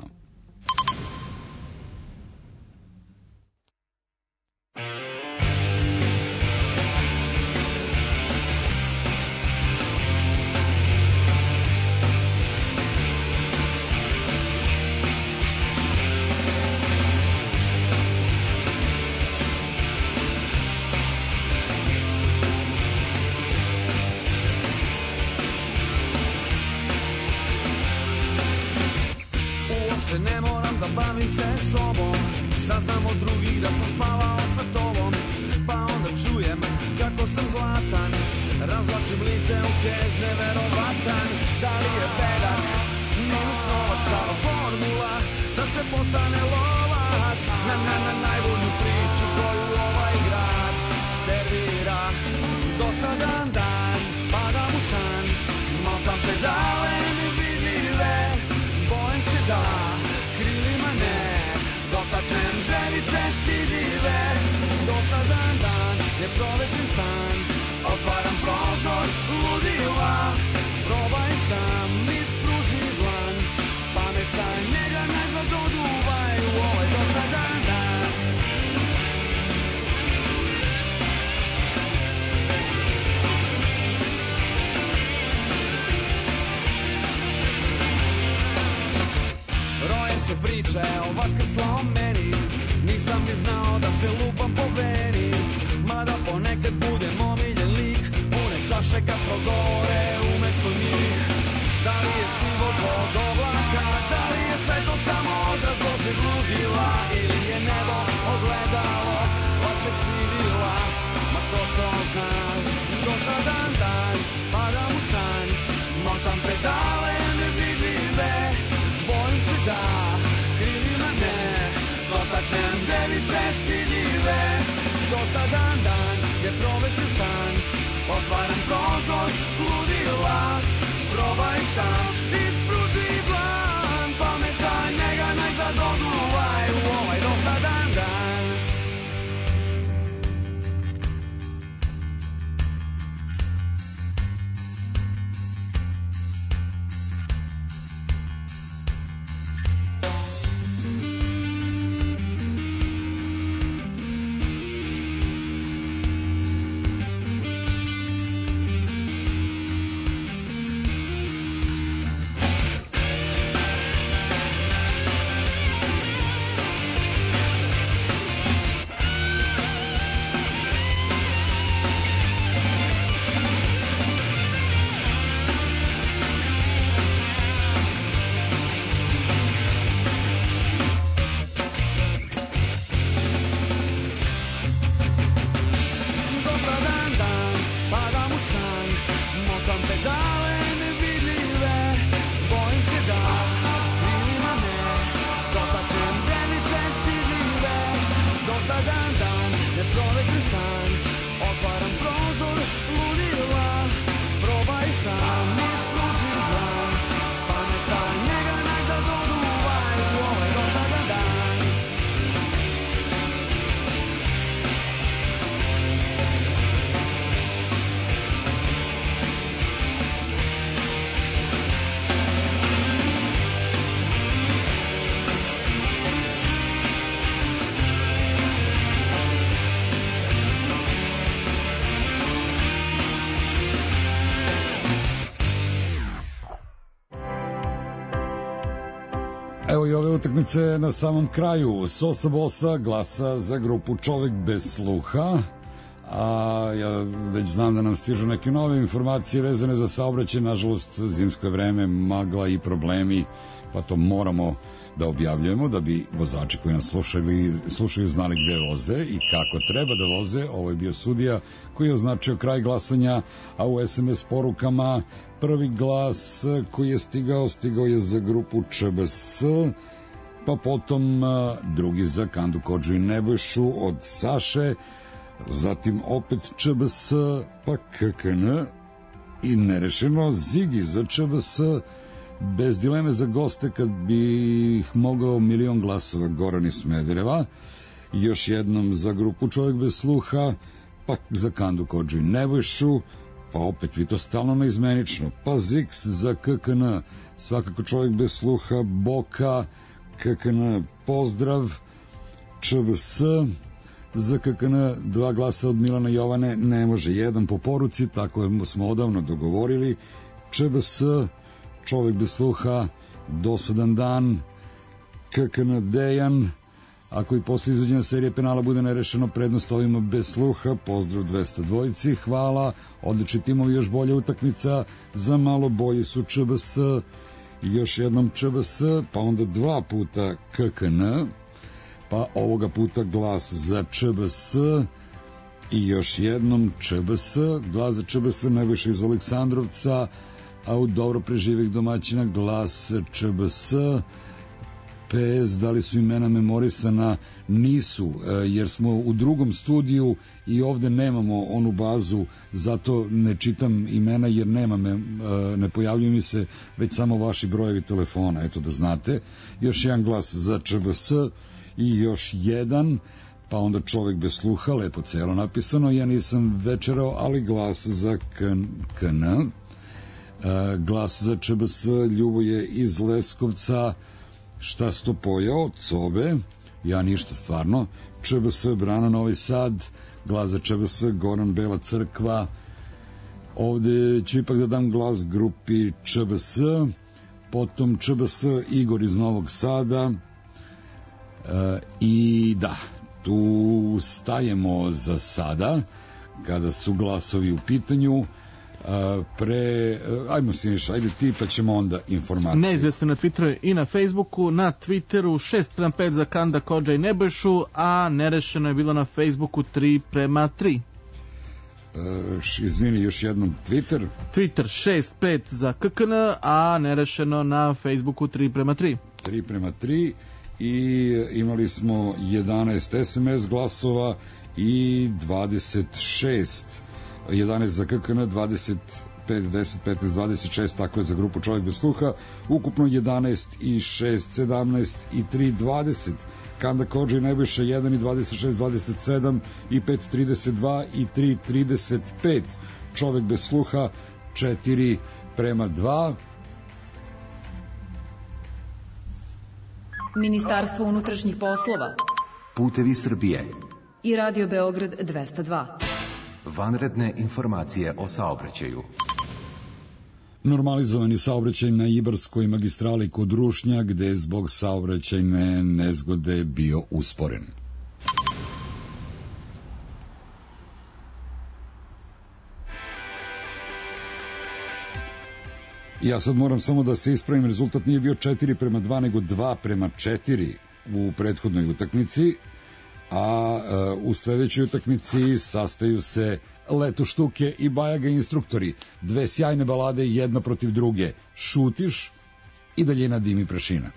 Pravim se sobom, saznam od drugih da sam spavao sa tobom. Pa onda čujem kako sam zlatan, razvlačim lice u kez, neverovatan. Da li je bedak, minus novac, kao formula da se postane lovac na najbolju priču koju ovaj grad servira. Dosadan dan, padam u san, motam pedale nevidljive, bojim se da krilima ne dotaknem device stidljive. Dosadan dan je provetren stan, otvaram prozor ludila, probaj sam ispruži dlan, pa me sa njega najzad doduvaj u ovaj dosadan dan. Roje se priče o vaskrslom meni, nisam ni znao da se lupam po veni, mada ponekad budem omiljen lik, pune čaše kad progovore umesto njih. Da li je sivo zbog oblaka, da li je sve to samo odraz Božeg ludila, ili je nebo ogledalo vašeg sivila, ma ko to zna. Dosadan dan, padam u san, motam pedale nevidljive, bojim se da krilima ne dotaknem device stidljive. Dosadan dan je provetren stan, otvaram prozor ludila, probaj sam ispruži dlan, pa me sa njega najzad oduvaj u ovaj dosadan dan. Evo i ove utakmice na samom kraju. Sosa Bosa glasa za grupu Čovek bez sluha, a ja već znam da nam stižu neke nove informacije vezane za saobraćaj. Nažalost, zimsko je vreme, magla i problemi, pa to moramo da objavljujemo da bi vozači koji nas slušaju znali gde voze i kako treba da voze. Ovo je bio sudija koji je označio kraj glasanja, a u SMS porukama prvi glas koji je stigao je za grupu ČBS, pa potom drugi za Kandu Kodžu i Nebojšu od Saše, zatim opet ČBS, pa KKN i nerešeno Zigi za ČBS, bez dileme za goste kad bi ih mogao 1.000.000 glasova Goran iz Smedereva, još jednom za grupu Čovjek bez sluha, pa za Kandu Kodžu i Nebojšu, pa opet vi to stalno neizmenično, pa Zix za KKN, svakako Čovjek bez sluha, Boka, KKN pozdrav, ČBS, za KKN 2 glasa od Milana Jovane, ne može jedan po poruci, tako smo odavno dogovorili, ČBS, Čovjek bez sluha, dosadan dan, KKN Dejan, ako i posle izvođenja serije penala bude nerešeno, prednost ovima bez sluha, pozdrav 202, hvala, odlični timovi, još bolja utakmica, za malo bolji su ČBS, još jednom ČBS, pa onda 2 puta KKN, pa ovoga puta glas za ČBS i još jednom ČBS, glas za ČBS Nebojša iz Aleksandrovca, a u dobro preživih domaćina glas ČBS. PS, da li su imena memorisana? Nisu, jer smo u drugom studiju i ovde nemamo onu bazu, zato ne čitam imena jer ne pojavljuju mi se već samo vaši brojevi telefona, eto da znate. Još jedan glas za ČBS i još jedan, pa onda čovek bez sluha, lepo celo napisano, ja nisam večerao, ali glas za KN. Glas za ČBS Ljuboje iz Leskovca. Šta si to pojao? Cobe? Ja ništa, stvarno. ČBS Brana Novi Sad, glas za ČBS Goran Bela Crkva. Ovde ću ipak da dam glas grupi ČBS, potom ČBS Igor iz Novog Sada. I da, tu stajemo za sada, kada su glasovi u pitanju. Ajmo Siniša, ajde ti pa ćemo onda informacije. Neizvjesno na Twitteru i na Facebooku. Na Twitteru 6:5 za Kanda, Kodža i Nebojšu, a nerešeno je bilo na Facebooku 3:3. Izvini, još jednom Twitter 6:5 za KKN, a nerešeno na Facebooku 3:3. 3:3 i imali smo 11 SMS glasova i 26 11 za KKN, 25, 10, 15, 26, tako je za grupu Čovjek bez sluha, ukupno 11 i 6, 17 i 3, 20. Kanda Kodža i Nebojša 1 i 26, 27 i 5, 32 i 3, 35. Čovjek bez sluha 4:2. Ministarstvo unutrašnjih poslova Putevi Srbije i Radio Beograd 202. Vanredne informacije o saobraćaju. Normalizovani saobraćaj na Ibarskoj magistrali kod Rušnja, gde je zbog saobraćajne nezgode bio usporen. Ja sad moram samo da se ispravim, rezultat nije bio 4:2, nego 2:4 u prethodnoj utakmici, a u sledećoj utakmici sastaju se Leto Štuke i Bajaga instruktori. Dve sjajne balade, jedna protiv druge. Šutiš i daljina dim i prašina.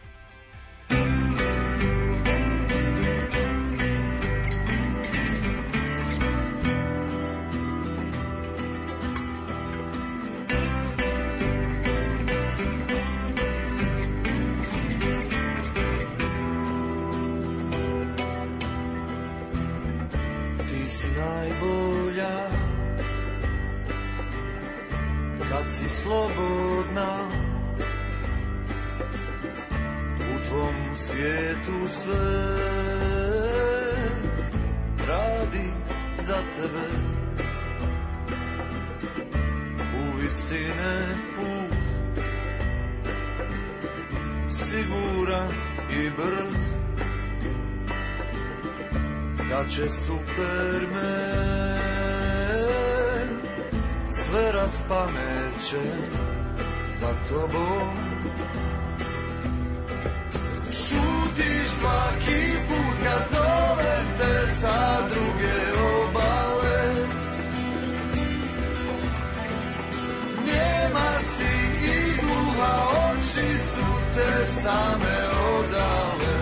Slobodna u tvom svijetu sve radi za tebe, u visine put siguran i brz, da će Superman sve raspameće za tobom. Šutiš svaki put kad zovem te sa druge obale, njema si i gluha, oči su te same odale.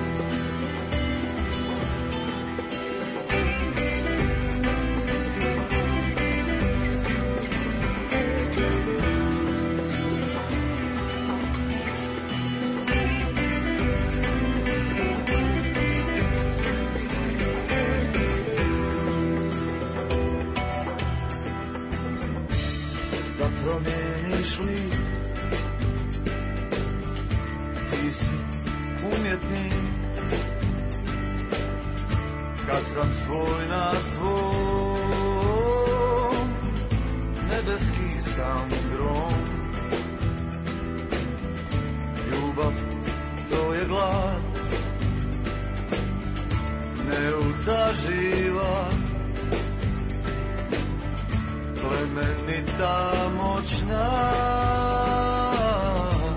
Promijeniš li, ti si umjetnik, kad sam svoj na svom, nebeski sam grom. Ljubav, to je glad, neutaživa, plemenita, moćna,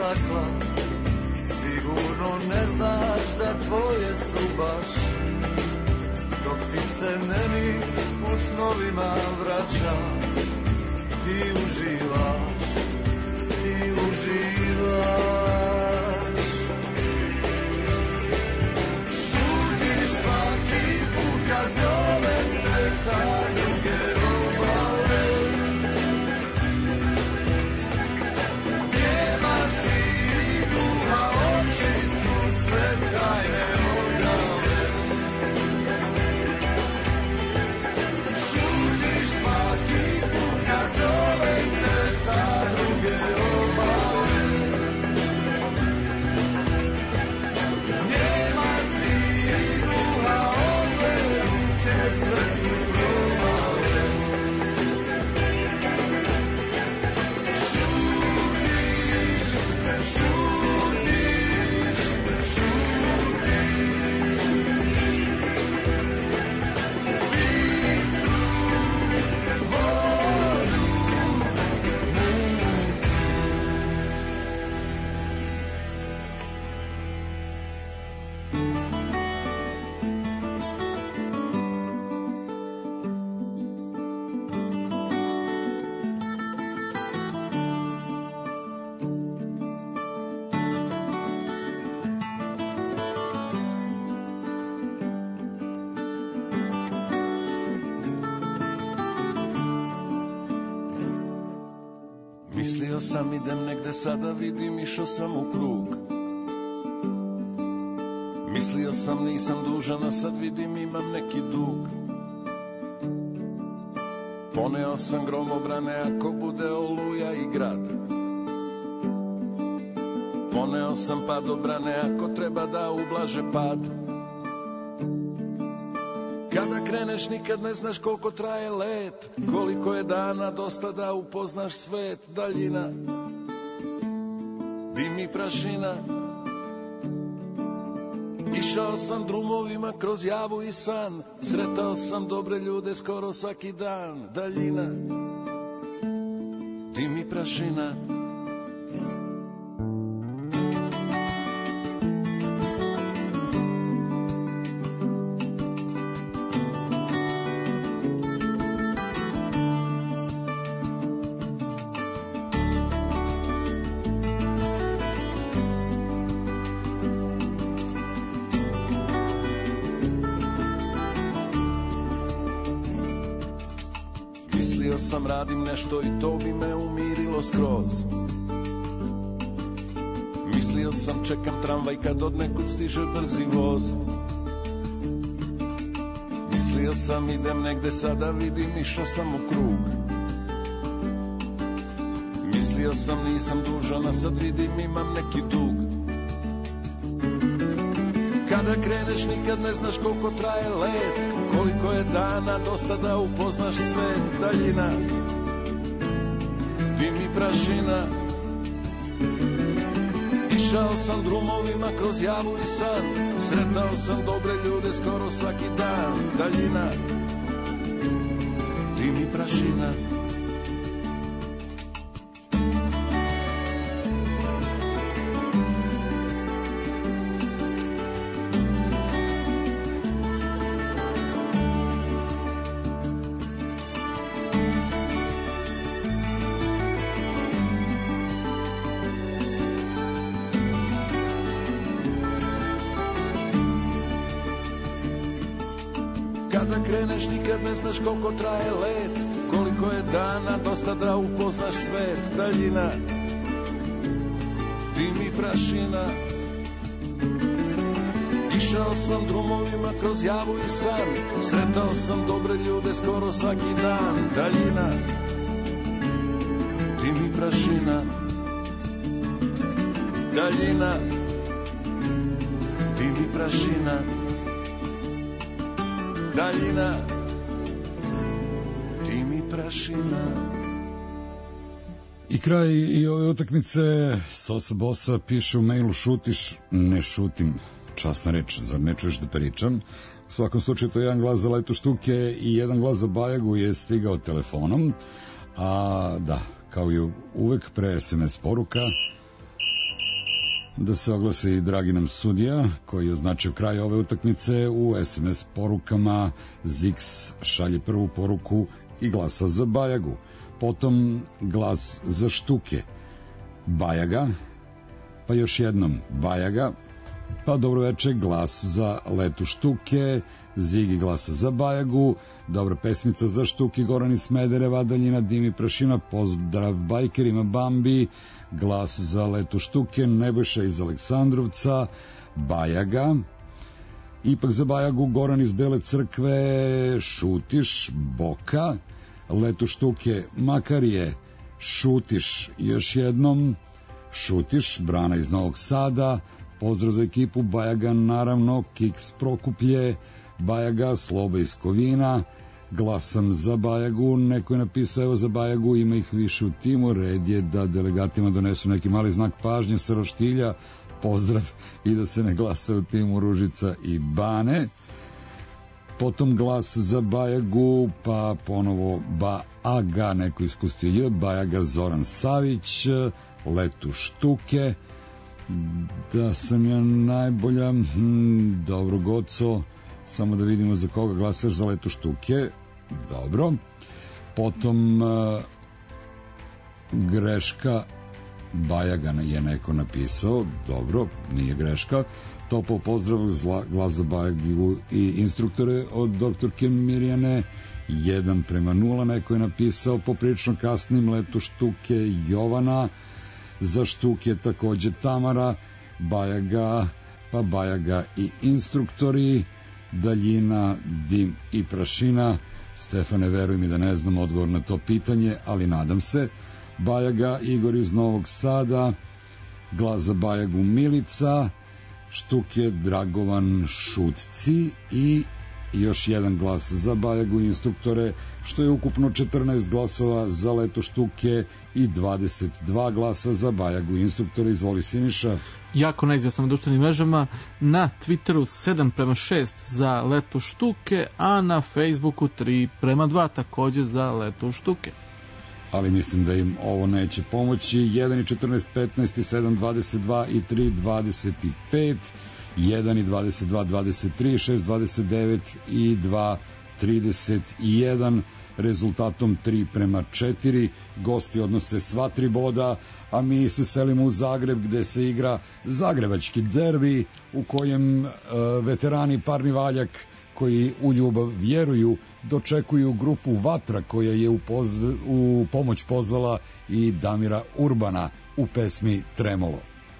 stakla, sigurno ne znaš da tvoje su baš, dok ti se meni u snovima vraća, ti uživaš, ti uživaš. Šutiš svaki put kad zovem te sa druge obale, njema si i gluha, oči su sve tajne odale. Šutiš svaki put kad zovem te sa druge obale, njema si i gluha, ove ruke sve su provale. Šutiš, šutiš, bistru vodu Mislio sam idem negde, sada vidim išao sam u krug. Mislio sam nisam dužan, a sad vidim imam neki dug. Poneo sam gromobrane ako bude oluja i grad. Poneo sam padobrane ako treba da ublaže pad. Kada kreneš nikad ne znaš koliko traje let, koliko je dana dosta da upoznaš svet. Daljina, dim i prašina. Išao sam drumovima kroz javu i san, sretao sam dobre ljude skoro svaki dan. Daljina, dim i prašina. Mislio sam radim nešto i to bi me umirilo skroz. Mislio sam čekam tramvaj kad od nekud stiže brzi voz. Mislio sam idem negde, sada vidim išao sam u krug. Mislio sam nisam dužan, a sad vidim imam neki dug. Kada kreneš nikad ne znaš koliko traje let, koliko je dana dosta da upoznaš svet. Daljina, dim i prašina. Išao sam drumovima kroz javu i san, sretao sam dobre ljude skoro svaki dan. Daljina, dim i prašina. Kada kreneš nikad ne znaš koliko traje let, koliko je dana dosta da upoznaš svet. Daljina, dim i prašina. Išao sam drumovima kroz javu i san, sretao sam dobre ljude skoro svaki dan. Daljina, dim i prašina. Daljina, dim i prašina. Daljina, dim i prašina. I kraj i ove utakmice Sosa Bosa piše u mailu: šutiš, ne šutim. Časna reč, zar ne čuješ da pričam? U svakom slučaju to je jedan glas za Leto Štuke i jedan glas za Bajagu je stigao telefonom. A da, kao i uvek pre SMS poruka Da se oglasi i dragi nam sudija koji je označio kraj ove utakmice u SMS porukama. Zix šalje prvu poruku i glasa za Bajagu, potom glas za Štuke, Bajaga, pa još jednom Bajaga, pa dobroveče, glas za Letu Štuke, Zigi glasa za Bajagu, dobra pesmica za Štuke, Goran iz Smedereva, daljina dim i prašina, pozdrav bajkerima, Bambi, glas za Letu Štuke, Nebojša iz Aleksandrovca, Bajaga, ipak za Bajagu, Goran iz Bele Crkve, Šutiš, Boka, Letu Štuke, makar je Šutiš, još jednom Šutiš, Brana iz Novog Sada, pozdrav za ekipu, Bajaga naravno, Kiks Prokuplje, Bajaga, Sloba iz Kovina, glasam za Bajagu, neko je napisao evo za Bajagu, ima ih više u timu, red je da delegatima donesu neki mali znak pažnje sa roštilja, pozdrav i da se ne glasa u timu Ružica i Bane. Potom glas za Bajagu, pa ponovo Bajaga, neko ispustio je, Bajaga Zoran Savić, Letu Štuke, da sam ja najbolja, dobro Goco, samo da vidimo za koga glasaš, za Letu Štuke, dobro, potom greška, Bajaga je neko napisao, dobro, nije greška, topao pozdrav, glas za Bajagu i instruktore od doktorke Mirjane, 1:0, neko je napisao, poprilično kasnim, Letu Štuke, Jovana, za Štuke takođe Tamara, Bajaga, pa Bajaga i instruktori, daljina, dim i prašina. Stefane, veruj mi da ne znam odgovor na to pitanje, ali nadam se. Bajaga, Igor iz Novog Sada, glas za Bajagu Milica, Štuke, Dragovan Šutci i još jedan glas za Bajagu instruktore, što je ukupno 14 glasova za Letu Štuke i 22 glasa za Bajagu instruktore. Izvoli, Siniša. Jako neizvjesno na društvenim mrežama, na Twitteru 7:6 za Letu Štuke, a na Facebooku 3:2 takođe za Letu Štuke. Ali mislim da im ovo neće pomoći. 1:14:15 i 7:22 i 3:25, 1:22:23, 6:29 i 2:31, rezultatom 3:4. Gosti odnose sva 3 boda, a mi se selimo u Zagreb gde se igra zagrebački derbi u kojem veterani Parni Valjak koji u ljubav vjeruju dočekuju grupu Vatra koja je u pomoć pozvala i Damira Urbana u pesmi Tremolo.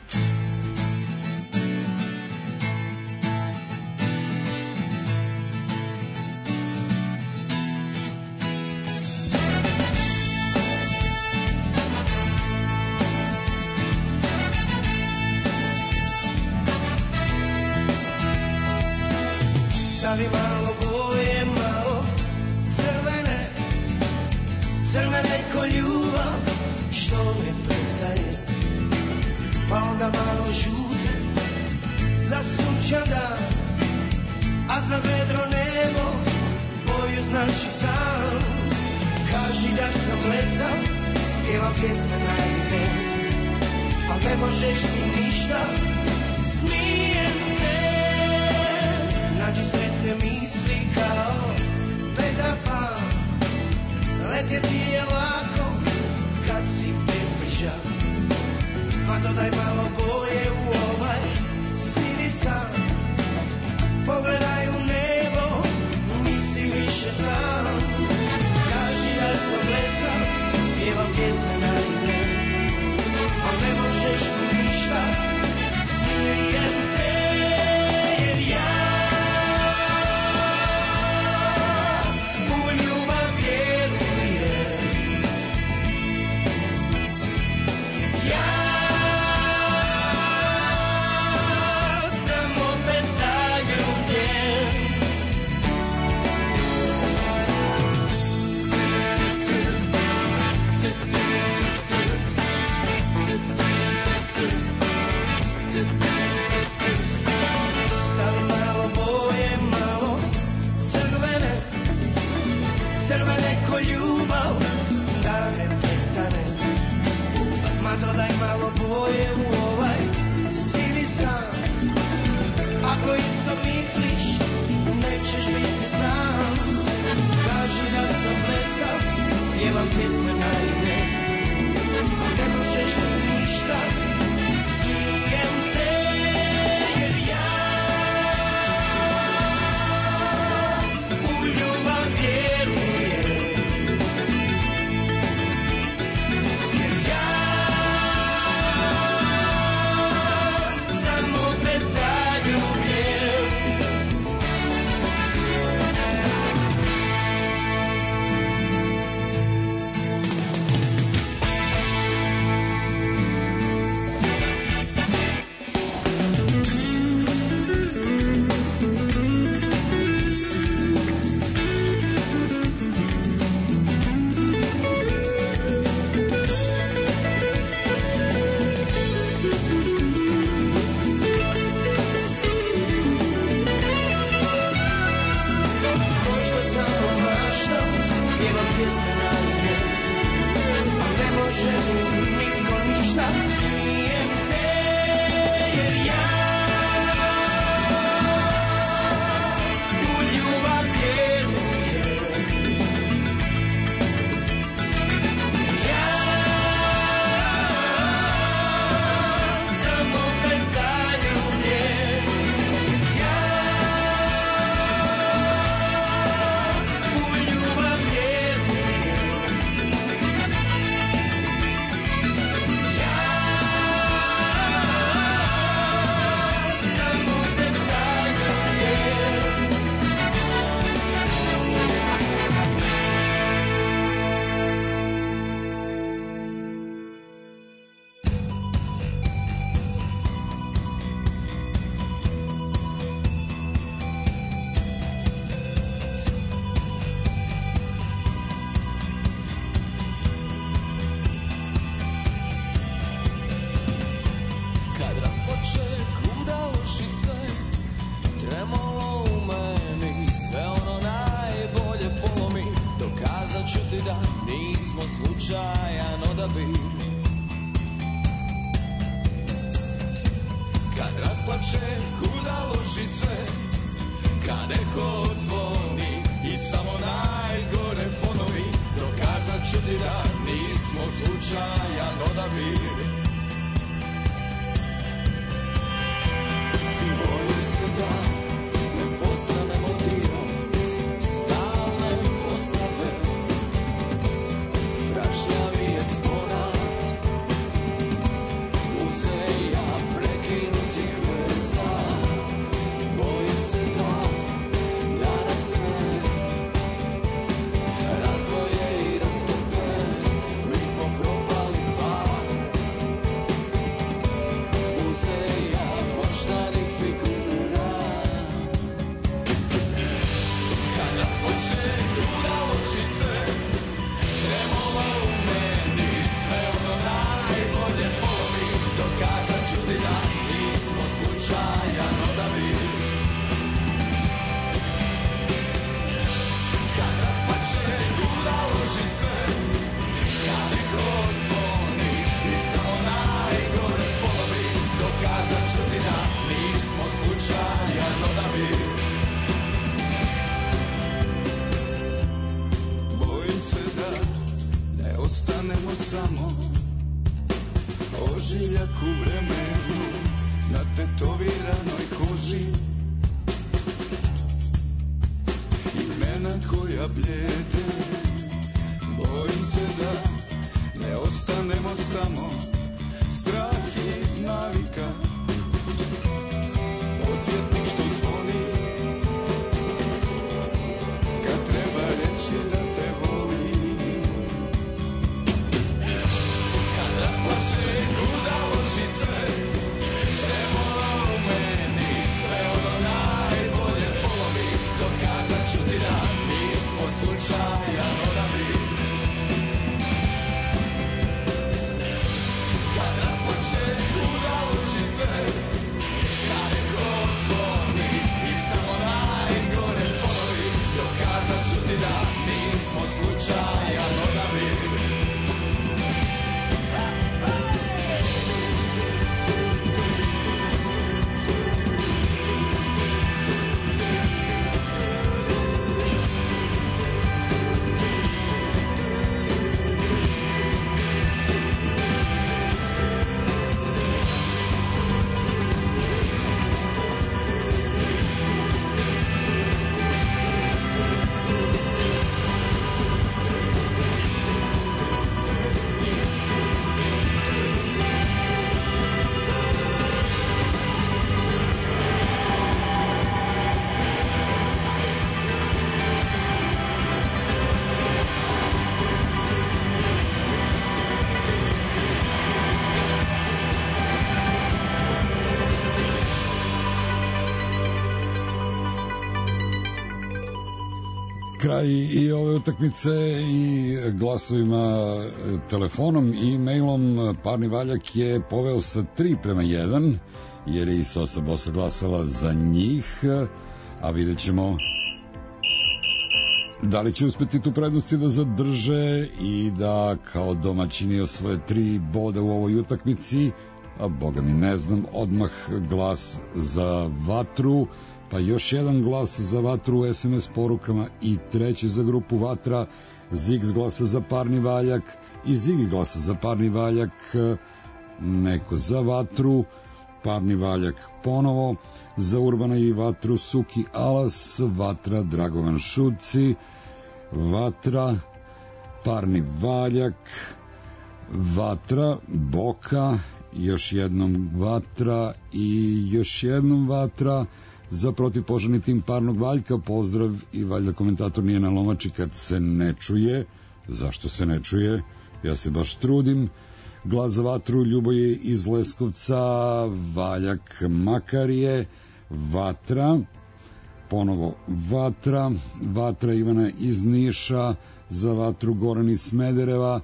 Stavi malo boje, malo crvene, crvene ko ljubav što ne prestaje, pa onda malo žute za sunčan dan, a za vedro nebo boju znaš i sam. Kaži da sam blesav, pjevam pjesme naivne, al ne možeš mi ništa, smijem se. Nađi sretne misli kao Petar Pan, letjeti je lako kad si bezbrižan, a dodaj malo boje u ovaj sivi san. Pogledaj u nebo, nisi više sam. Kaži da sam blesav, pjevam pjesme naivne, a ne možeš mi ništa, smijem se. pjesme naivne, a ne može mi nitko ništa. Smijem se jer ja u ljubav vjerujem. Ja sam opet zaljubljen. Ja u ljubav vjerujem. Ja sam opet zaljubljen. Kad raspoče kuda ušice, tremolo u meni, sve ono najbolje polomi. Dokazat ću ti da nismo slučajan odabir. Kad rasplače kuda ušice, kad eho zvoni i samo najgore ponovi. Dokazat ću ti da nismo slučajan odabir. Bojim se da ne postanemo dio stalne postave, prašnjavi eksponat muzeja prekinutih veza. Bojim se da danas sve razdvoje i rastope. Mi smo propali van muzeja poštanih figura. Kad raspoče kuda ušice, tremolo u meni, sve ono najbolje polomi. Dokazat ću ti da nismo slučajan odabir. Kad raspoče kuda ušice, kad eho zvoni i samo najgore polomi. Dokazat ću ti da nismo slučajan odabir. Bojim se da ne ostanemo samo ožiljak u vremenu na tetoviranoj koži. Imena koja bljede. Bojim se da ne ostanemo samo strah i navika. Podsjetnik što zvoni kad treba reći da te volim. Kad rasplače kuda ušice, tremolo u meni, sve ono najbolje polomi. Dokazat ću ti da nismo slučajan odabir. Kad raspoče kuda ušice, kad eho zvoni i samo najgore polovi. Dokazat ću ti da nismo slučajan odabir. Kraj i ove utakmice i glasovima telefonom i mailom. Parni valjak je poveo sa 3:1 jer je i Sosa Bosa glasala za njih, a vidjet ćemo Da li će uspeti tu prednosti da zadrže i da kao domaćini osvoje 3 boda u ovoj utakmici? A boga mi ne znam, odmah glas za Vatru, pa još jedan glas za Vatru u SMS porukama i treći za grupu Vatra, Zigs glasa za Parni Valjak i Zigi glasa za Parni Valjak, neko za Vatru, Parni Valjak ponovo, za Urbana i Vatru Suki Alas, Vatra Dragovan Šuci, Vatra, Parni Valjak, Vatra, Boka, još jednom Vatra i još jednom Vatra, za protivpožarni tim Parnog Valjka, pozdrav i valjda komentator nije na lomači kad se ne čuje. Zašto se ne čuje? Ja se baš trudim. Glas za Vatru Ljuboje iz Leskovca, Valjak Makarije, Vatra, ponovo Vatra, Vatra Ivana iz Niša, za Vatru Goran iz Smedereva,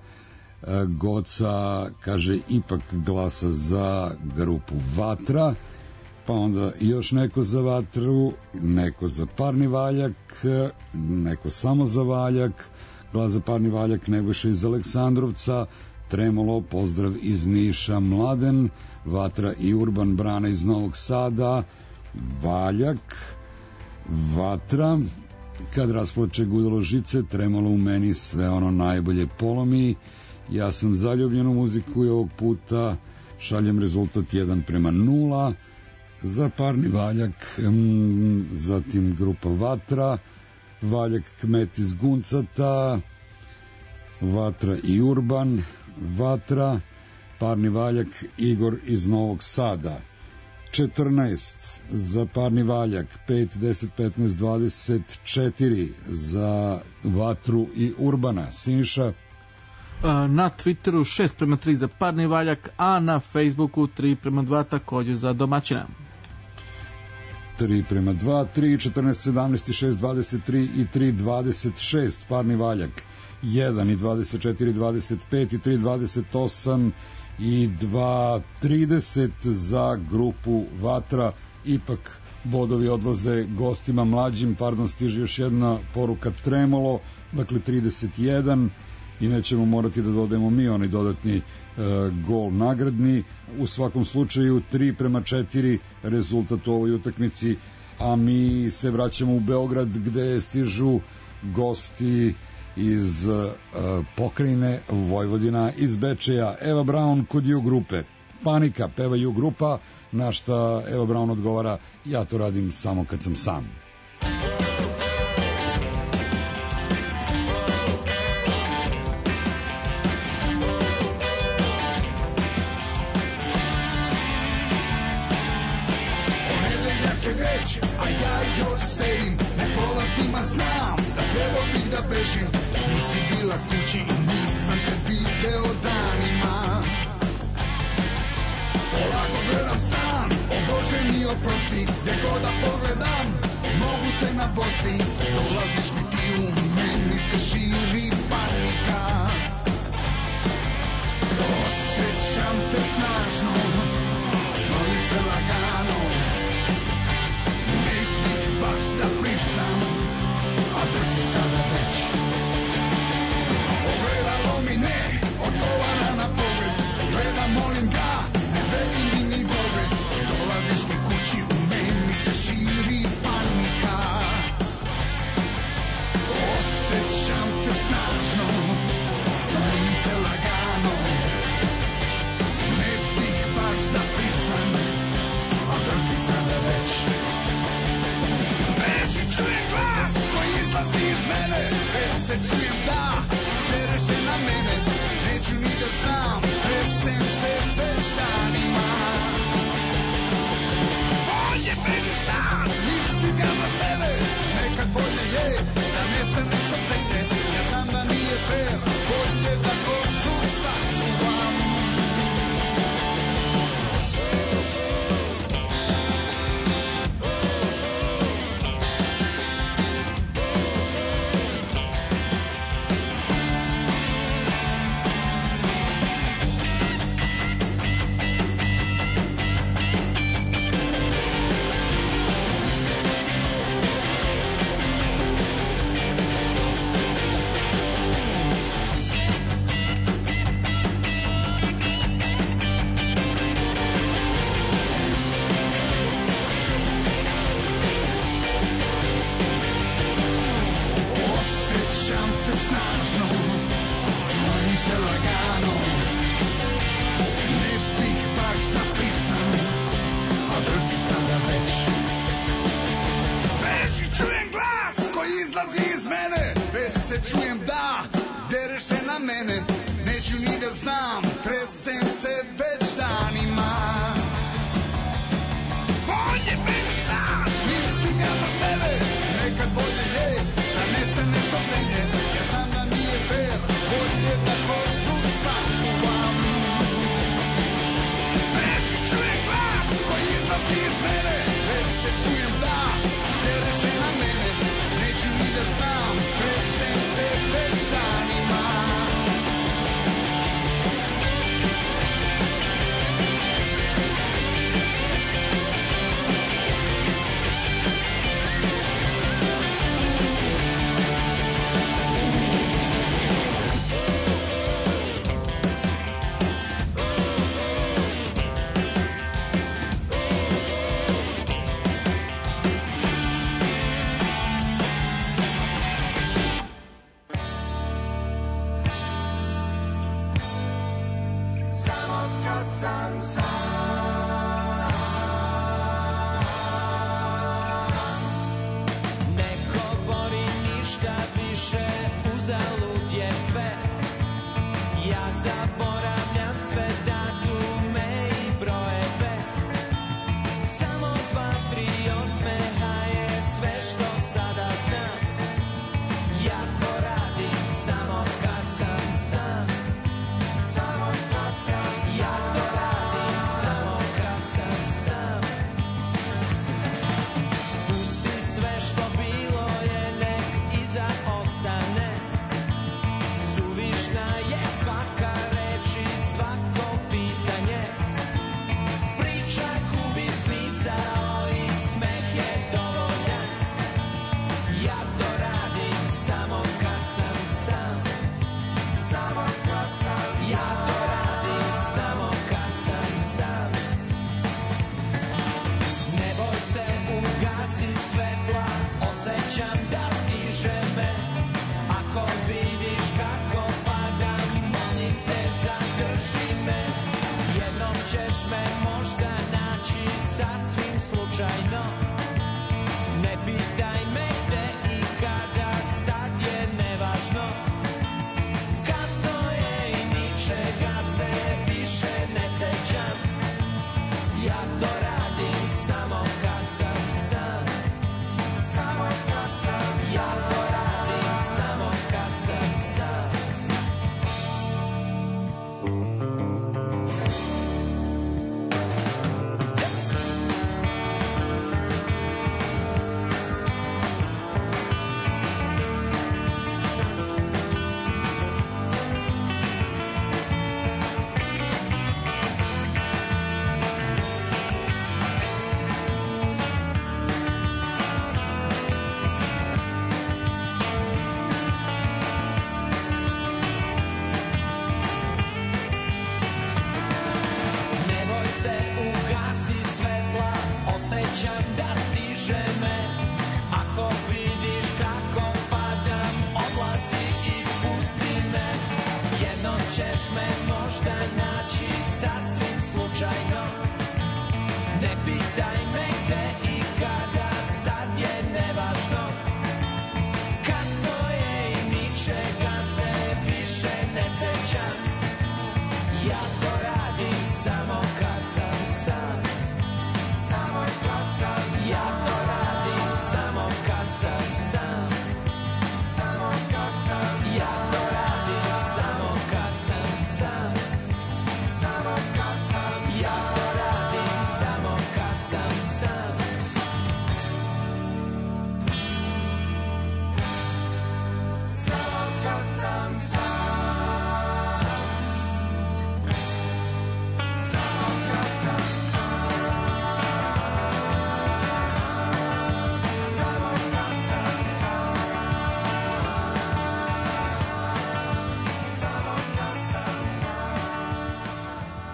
Goca kaže ipak glasa za grupu Vatra, pa onda još neko za Vatru, neko za Parni Valjak, neko samo za Valjak, glas za Parni Valjak Nebojša iz Aleksandrovca, Tremolo, pozdrav iz Niša, Mladen, Vatra i Urban Brana iz Novog Sada, Valjak, Vatra, kad rasplače gudalo žice, Tremolo u meni sve ono najbolje polomi, ja sam zaljubljen u muziku i ovog puta šaljem rezultat 1:0 za Parni Valjak, zatim grupa Vatra, Valjak Kmet iz Guncata, Vatra i Urban, Vatra, Parni Valjak Igor iz Novog Sada, 14 za Parni Valjak, 5, 10, 15, 24 za Vatru i Urbana. Sinša? Na Twitteru 6:3 za Parni Valjak, a na Facebooku 3:2 takođe za domaćina. 3:2, 3, 14, 17, 6, 23 i 3, 26 Parni Valjak, 1 i 24, 25 i 3, 28 i 2, 30 za grupu Vatra. Ipak bodovi odlaze gostima mlađim, stiže još jedna poruka Tremolo, dakle 31 i nećemo morati da dodajemo mi onaj dodatni gol nagradni. U svakom slučaju 3:4 rezultat u ovoj utakmici, a mi se vraćamo u Beograd gde stižu gosti iz pokrajine Vojvodina, iz Bečeja. Eva Braun kod Ju grupe. Panika, peva Ju grupa, na šta Eva Braun odgovara: ja to radim samo kad sam sam. A ja još sedim, ne prolazim, a znam da trebao bih da bežim. Nisi bila kući i nisam te video danima. Polako gledam stan, o Bože mi oprosti, gde god da pogledam, mogu se nabosti. Dolaziš mi ti u meni se širi panika. Osjećam te snažno, snovi se lagano. Baš da priznam, a drži sada već. Ogledalo mi ne odgovara na pogled. Gledam, molim ga, ne vredi mi ni dogled. Dolaziš mi kući, u meni se širi panika. Osjećam te snažno, snovi se lagano. Ne bih baš da priznam, a drži sada već. Čujem glas koji izlazi iz mene, već se čujem da tereš se na mene. Neću ni da znam, tresem se već danima. Bolje beži sam, misli ga za sebe, nekad bolje je da nestaneš od sebe. Ja znam da nije fair, bolje da koču sačuvam. snažno, svojim se lagano. Ne bih baš da priznam, a vrti sada već. Beži, čujem glas koji izlazi iz mene, već se čujem da dereš na mene. Neću ni da znam, tresem se već danima. Bolje beži sad, mislim ja za sebe. Nekad bolje je da nestaneš od zemlje, jer znam da nije fair, bolje da kožu sačuvam. Beži, čujem glas koji izlazi iz mene, već se čujem da dereš na mene. Neću ni da znam, tresem se već danima.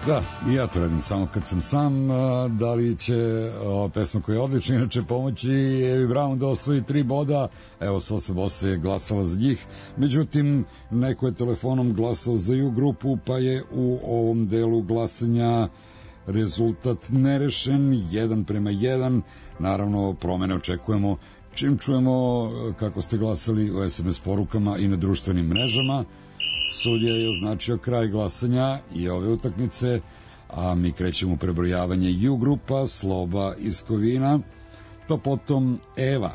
Da, i ja to radim samo kad sam sam. Da li će ova pesma koja je odlična inače pomoći Evi Brown da osvoji 3 boda? Evo, Sosa Bosa je glasala za njih, međutim neko je telefonom glasao za U grupu, pa je u ovom delu glasanja rezultat nerešen, 1:1. Naravno, promene očekujemo čim čujemo kako ste glasali u SMS porukama i na društvenim mrežama. Sudija je označio kraj glasanja i ove utakmice, a mi krećemo u prebrojavanje. U grupa, Sloba iz Kovina, pa potom Eva,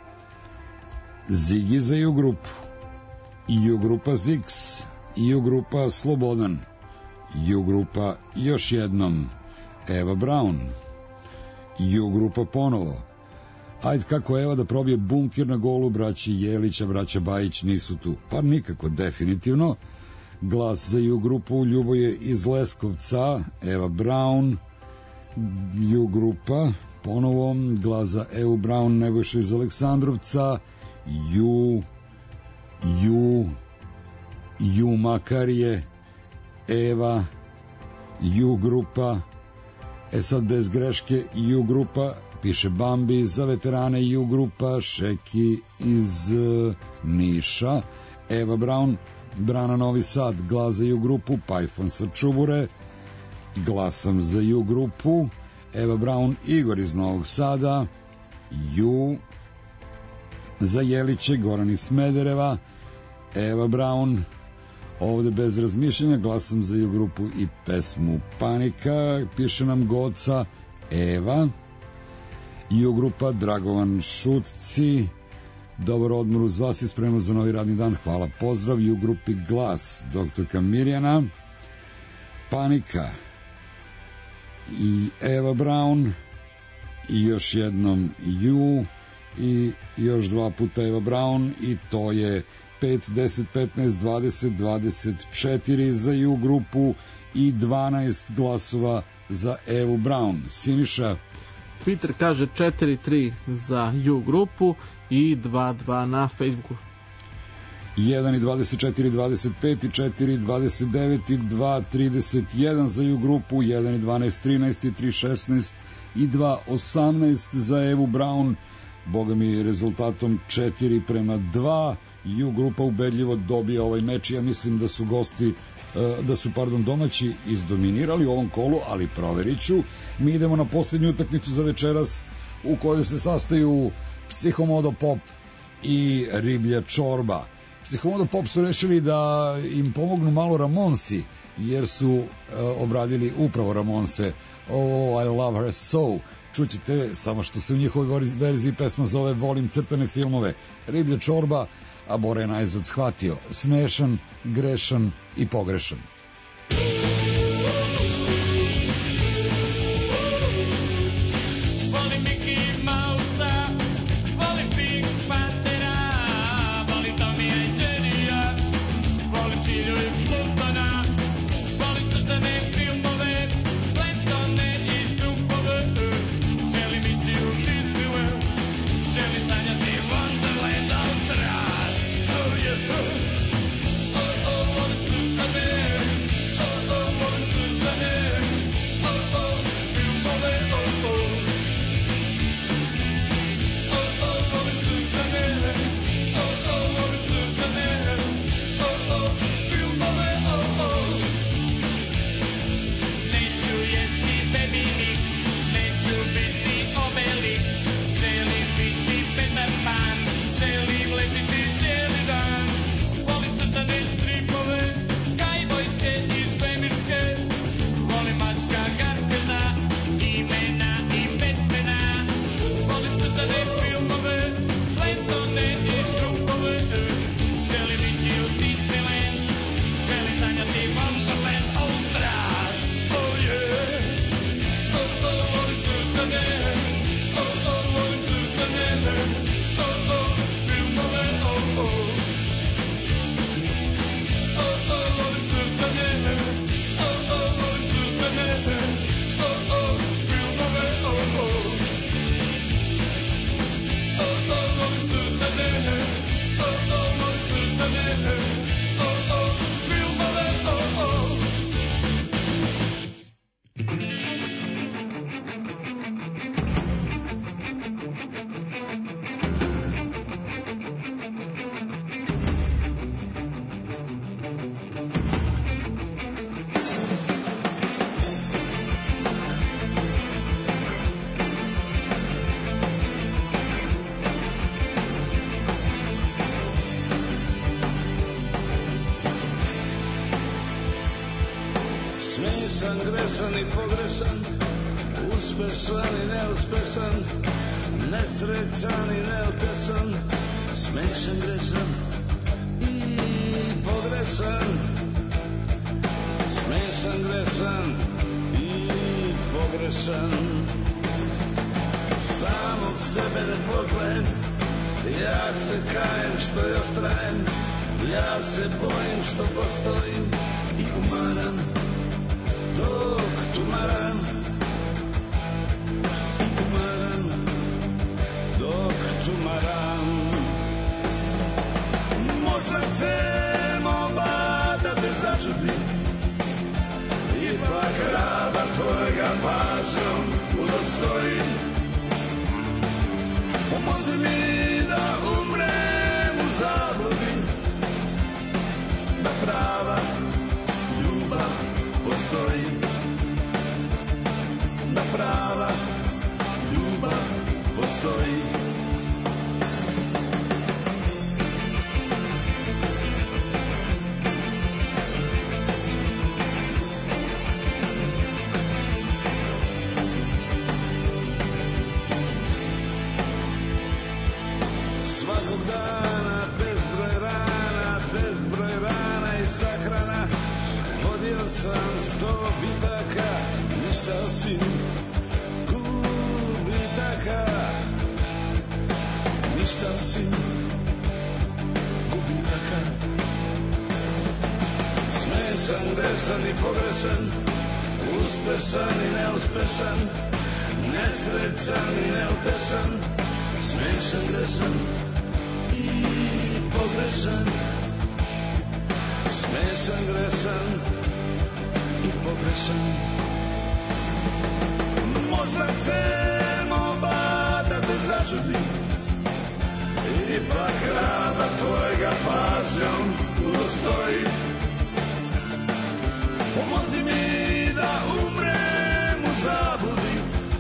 Zigi za U grupu, U grupa Ziks, U grupa Slobodan, U grupa još jednom Eva Brown, U grupa ponovo. Ajde, kako Eva da probije bunkir na golu braći Jelića, braća Bajić nisu tu? Pa nikako, definitivno. Glas za U grupu, Ljuboje iz Leskovca, Eva Brown. U grupa, ponovo, glas za Evu Brown, Nebojša iz Aleksandrovca, U Makarije, Eva, U grupa, sad bez greške, U grupa, piše Bambi, za veterane U grupa, Šeki iz Niša, Eva Brown, Brana Novi Sad, glas za U grupu, Pajfon sa Čubure, glasam za U grupu, Eva Brown, Igor iz Novog Sada, U, za Jeliće, Goran iz Smedereva, Eva Brown, ovde bez razmišljanja, glasam za U grupu i pesmu Panika, piše nam Goca, Eva, U grupa, Dragovan Šutci, dobar odmor uz vas i spremno za novi radni dan, hvala, pozdrav. U grupi Glas, doktorka Mirjana, Panika i Eva Brown i još jednom U i još 2 puta Eva Brown i to je 5, 10, 15, 20, 24 za U grupu i 12 glasova za Evu Brown. Siniša? Twitter kaže 4-3 za U grupu i 2-2 na Facebooku. 1 i 24, 25 i 4, 29 i 2, 31 za U grupu, 1 i 12, 13 i 3, 16 i 2, 18 za Evu Brown. Boga mi, rezultatom 4:2 U grupa ubedljivo dobija ovaj meč. Ja mislim da su gosti domaći izdominirali u ovom kolu, ali proverit ću. Mi idemo na posljednju utakmicu za večeras, u kojoj se sastaju Psihomodo Pop i Riblja čorba. Psihomodo Pop su rešili da im pomognu malo Ramonsi, jer su obradili upravo Ramonse, Oh, I Love Her So. Čućete, samo što se u njihovoj verziji pesma zove Volim crtane filmove. Riblja čorba, a Bora je najzad shvatio. Smešan, grešan i pogrešan. Oh, grešan i pogrešan, uspešan i neuspešan, nesrećan i neutešan, smešan, grešan i pogrešan, smešan, grešan i pogrešan. Samog sebe ne poznajem, ja se kajem što još trajem, ja se bojim što postojim i umaram dok tumaram, i umaram dok tumaram. Možda će oba da te začudi, ipak hrabar tvojega pažnjom udostojim. Pomozi mi da umrem u zabludi, da prava ljubav postoji, da prava ljubav postoji. Svakog dana bezbroj rana i sahrana, vodio sam 100 bitaka, ništa osim gubitaka, ništa osim gubitaka. Smešan, grešan i pogrešan, uspešan i neuspešan, nesrećan i neutešan, smešan, grešan i pogrešan, smešan, grešan i pogrešan. Možda ćemo oba da te začudi, ipak hrabar tvojega pažnjom udostoji. Pomozi mi da umrem u zabludi,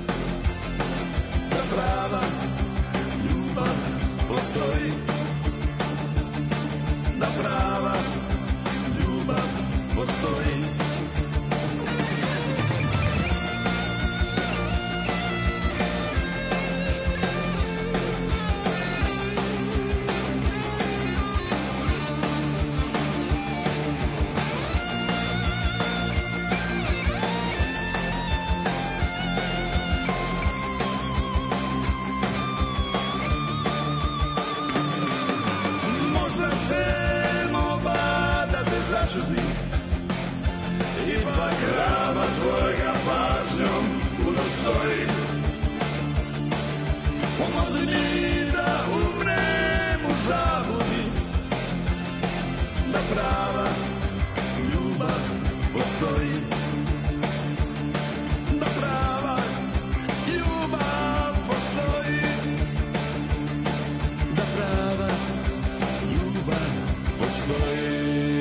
da prava ljubav postoji, da prava ljubav postoji. Ipak hrabar tvojega pažnjom udostoji. Pomozi mi da umrem u zabludi, da prava ljubav postoji, da prava ljubav postoji, da prava ljubav postoji.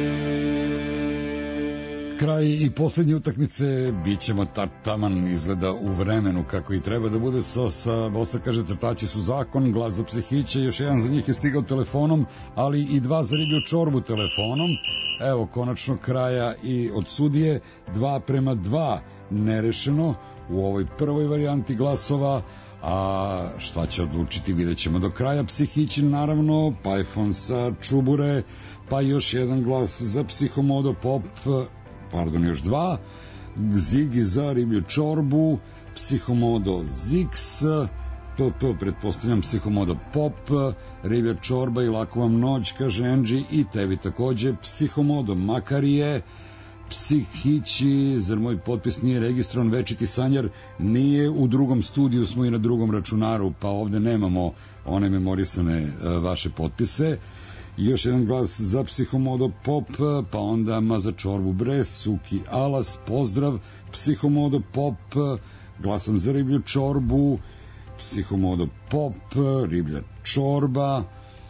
Kraj i posljednje utakmice bit ćemo taman izgleda u vremenu kako i treba da bude. Bosa kaže crtači su zakon, glas za psihiće, još jedan za njih je stigao telefonom, ali i 2 za riblju čorbu telefonom. Evo konačno kraja i od sudije, 2:2 nerešeno u ovoj prvoj varijanti glasova, a šta će odlučiti vidjet ćemo do kraja. Psihići naravno, Pajfon sa Čubure, pa još jedan glas za Psihomodo Pop, još 2, Zigi za riblju čorbu, Psihomodo Zix, pretpostavljam Psihomodo Pop, riblja čorba i laku vam noć, kaže Angie, i tebi takođe Psihomodo Makarije, Psihići, zar moj potpis nije registrovan, večiti sanjar, nije, u drugom studiju smo i na drugom računaru, pa ovde nemamo one memorisane vaše potpise. Još jedan glas za Psihomodo Pop, pa onda Ma za čorbu bre, Suki Alas, pozdrav, Psihomodo Pop, glasom za riblju čorbu, Psihomodo Pop, riblja čorba,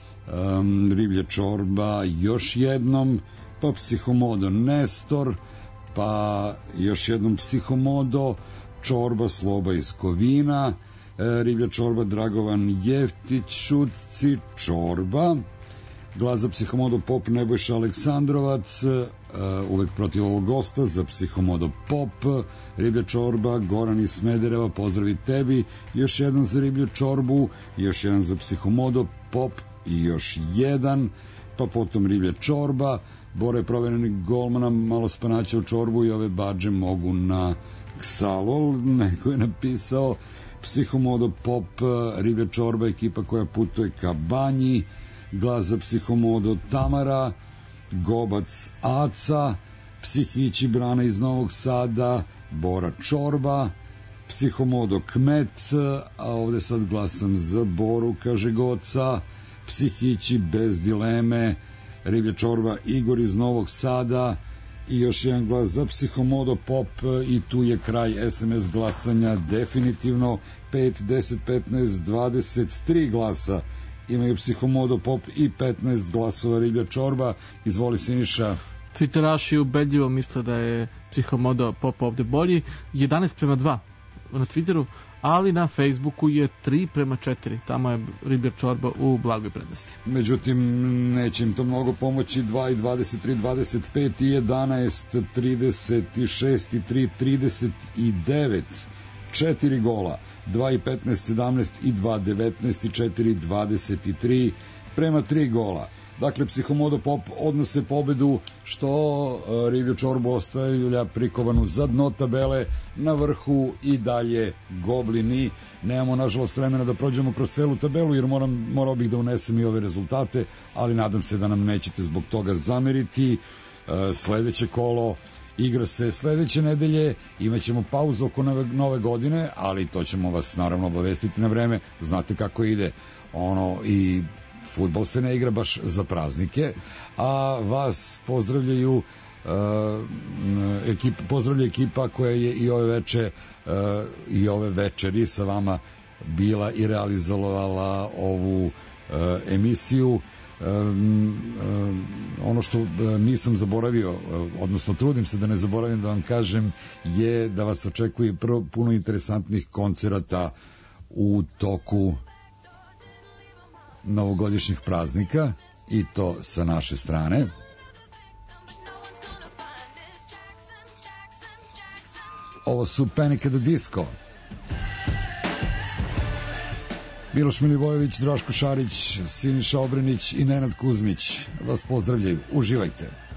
još jednom, pa Psihomodo Nestor, pa još jednom Psihomodo, čorba Sloba iz Kovina, riblja čorba Dragovan Jeftić, Šutci čorba, Glas za Psihomodo Pop Nebojša Aleksandrovac, uvek protiv ovog gosta za Psihomodo Pop. Riblja čorba, Goran iz Smedereva, pozdravi tebi. Još jedan za riblju čorbu, još jedan za Psihomodo Pop i još jedan, pa potom riblja čorba. Bora je provereni golmana, malo spanaća u čorbu i ove badže mogu na Ksalol. Neko je napisao Psihomodo Pop, riblja čorba, ekipa koja putuje ka Banji. Glas za Psihomodo Tamara, Gobac Aca, Psihići Brana iz Novog Sada, Bora Čorba, Psihomodo Kmet, a ovde sad glasam za Boru, kaže Goca, Psihići bez dileme, riblja čorba Igor iz Novog Sada i još jedan glas za Psihomodo Pop i tu je kraj SMS glasanja definitivno. 5, 10, 15, 23 glasa imaju Psihomodo Pop i 15 glasova riblja čorba. Izvoli Siniša. Twitteraši ubedljivo misle da je Psihomodo Pop ovde bolji. 11:2 na Twitteru, ali na Facebooku je 3:4. Tamo je riblja čorba u blagoj prednosti. Međutim, neće im to mnogo pomoći. 2 i 23, 25 i 11, 36 i 3, 39. 4 gola. 2 i 15, 17 i 2, 19 i 4, 23 prema 3 gola. Dakle, Psihomodo Pop odnose pobedu, što riblju čorbu ostavlja prikovanu za dno tabele, na vrhu i dalje Goblini. Nemamo, nažalost, vremena da prođemo kroz celu tabelu, jer morao bih da unesem i ove rezultate, ali nadam se da nam nećete zbog toga zameriti. Sledeće kolo igra se sledeće nedelje, imaćemo pauzu oko nove godine, ali to ćemo vas naravno obavestiti na vreme. Znate kako ide, i fudbal se ne igra baš za praznike, a vas pozdravljaju pozdravlja ekipa koja je i ove večeri sa vama bila i realizovala ovu emisiju. Ono što nisam zaboravio, odnosno trudim se da ne zaboravim da vam kažem, je da vas očekuje puno interesantnih koncerata u toku novogodišnjih praznika, i to sa naše strane. Ovo su Panic at the Disco. Miloš Milivojević, Draško Šarić, Siniša Obrenić i Nenad Kuzmić vas pozdravljaju. Uživajte.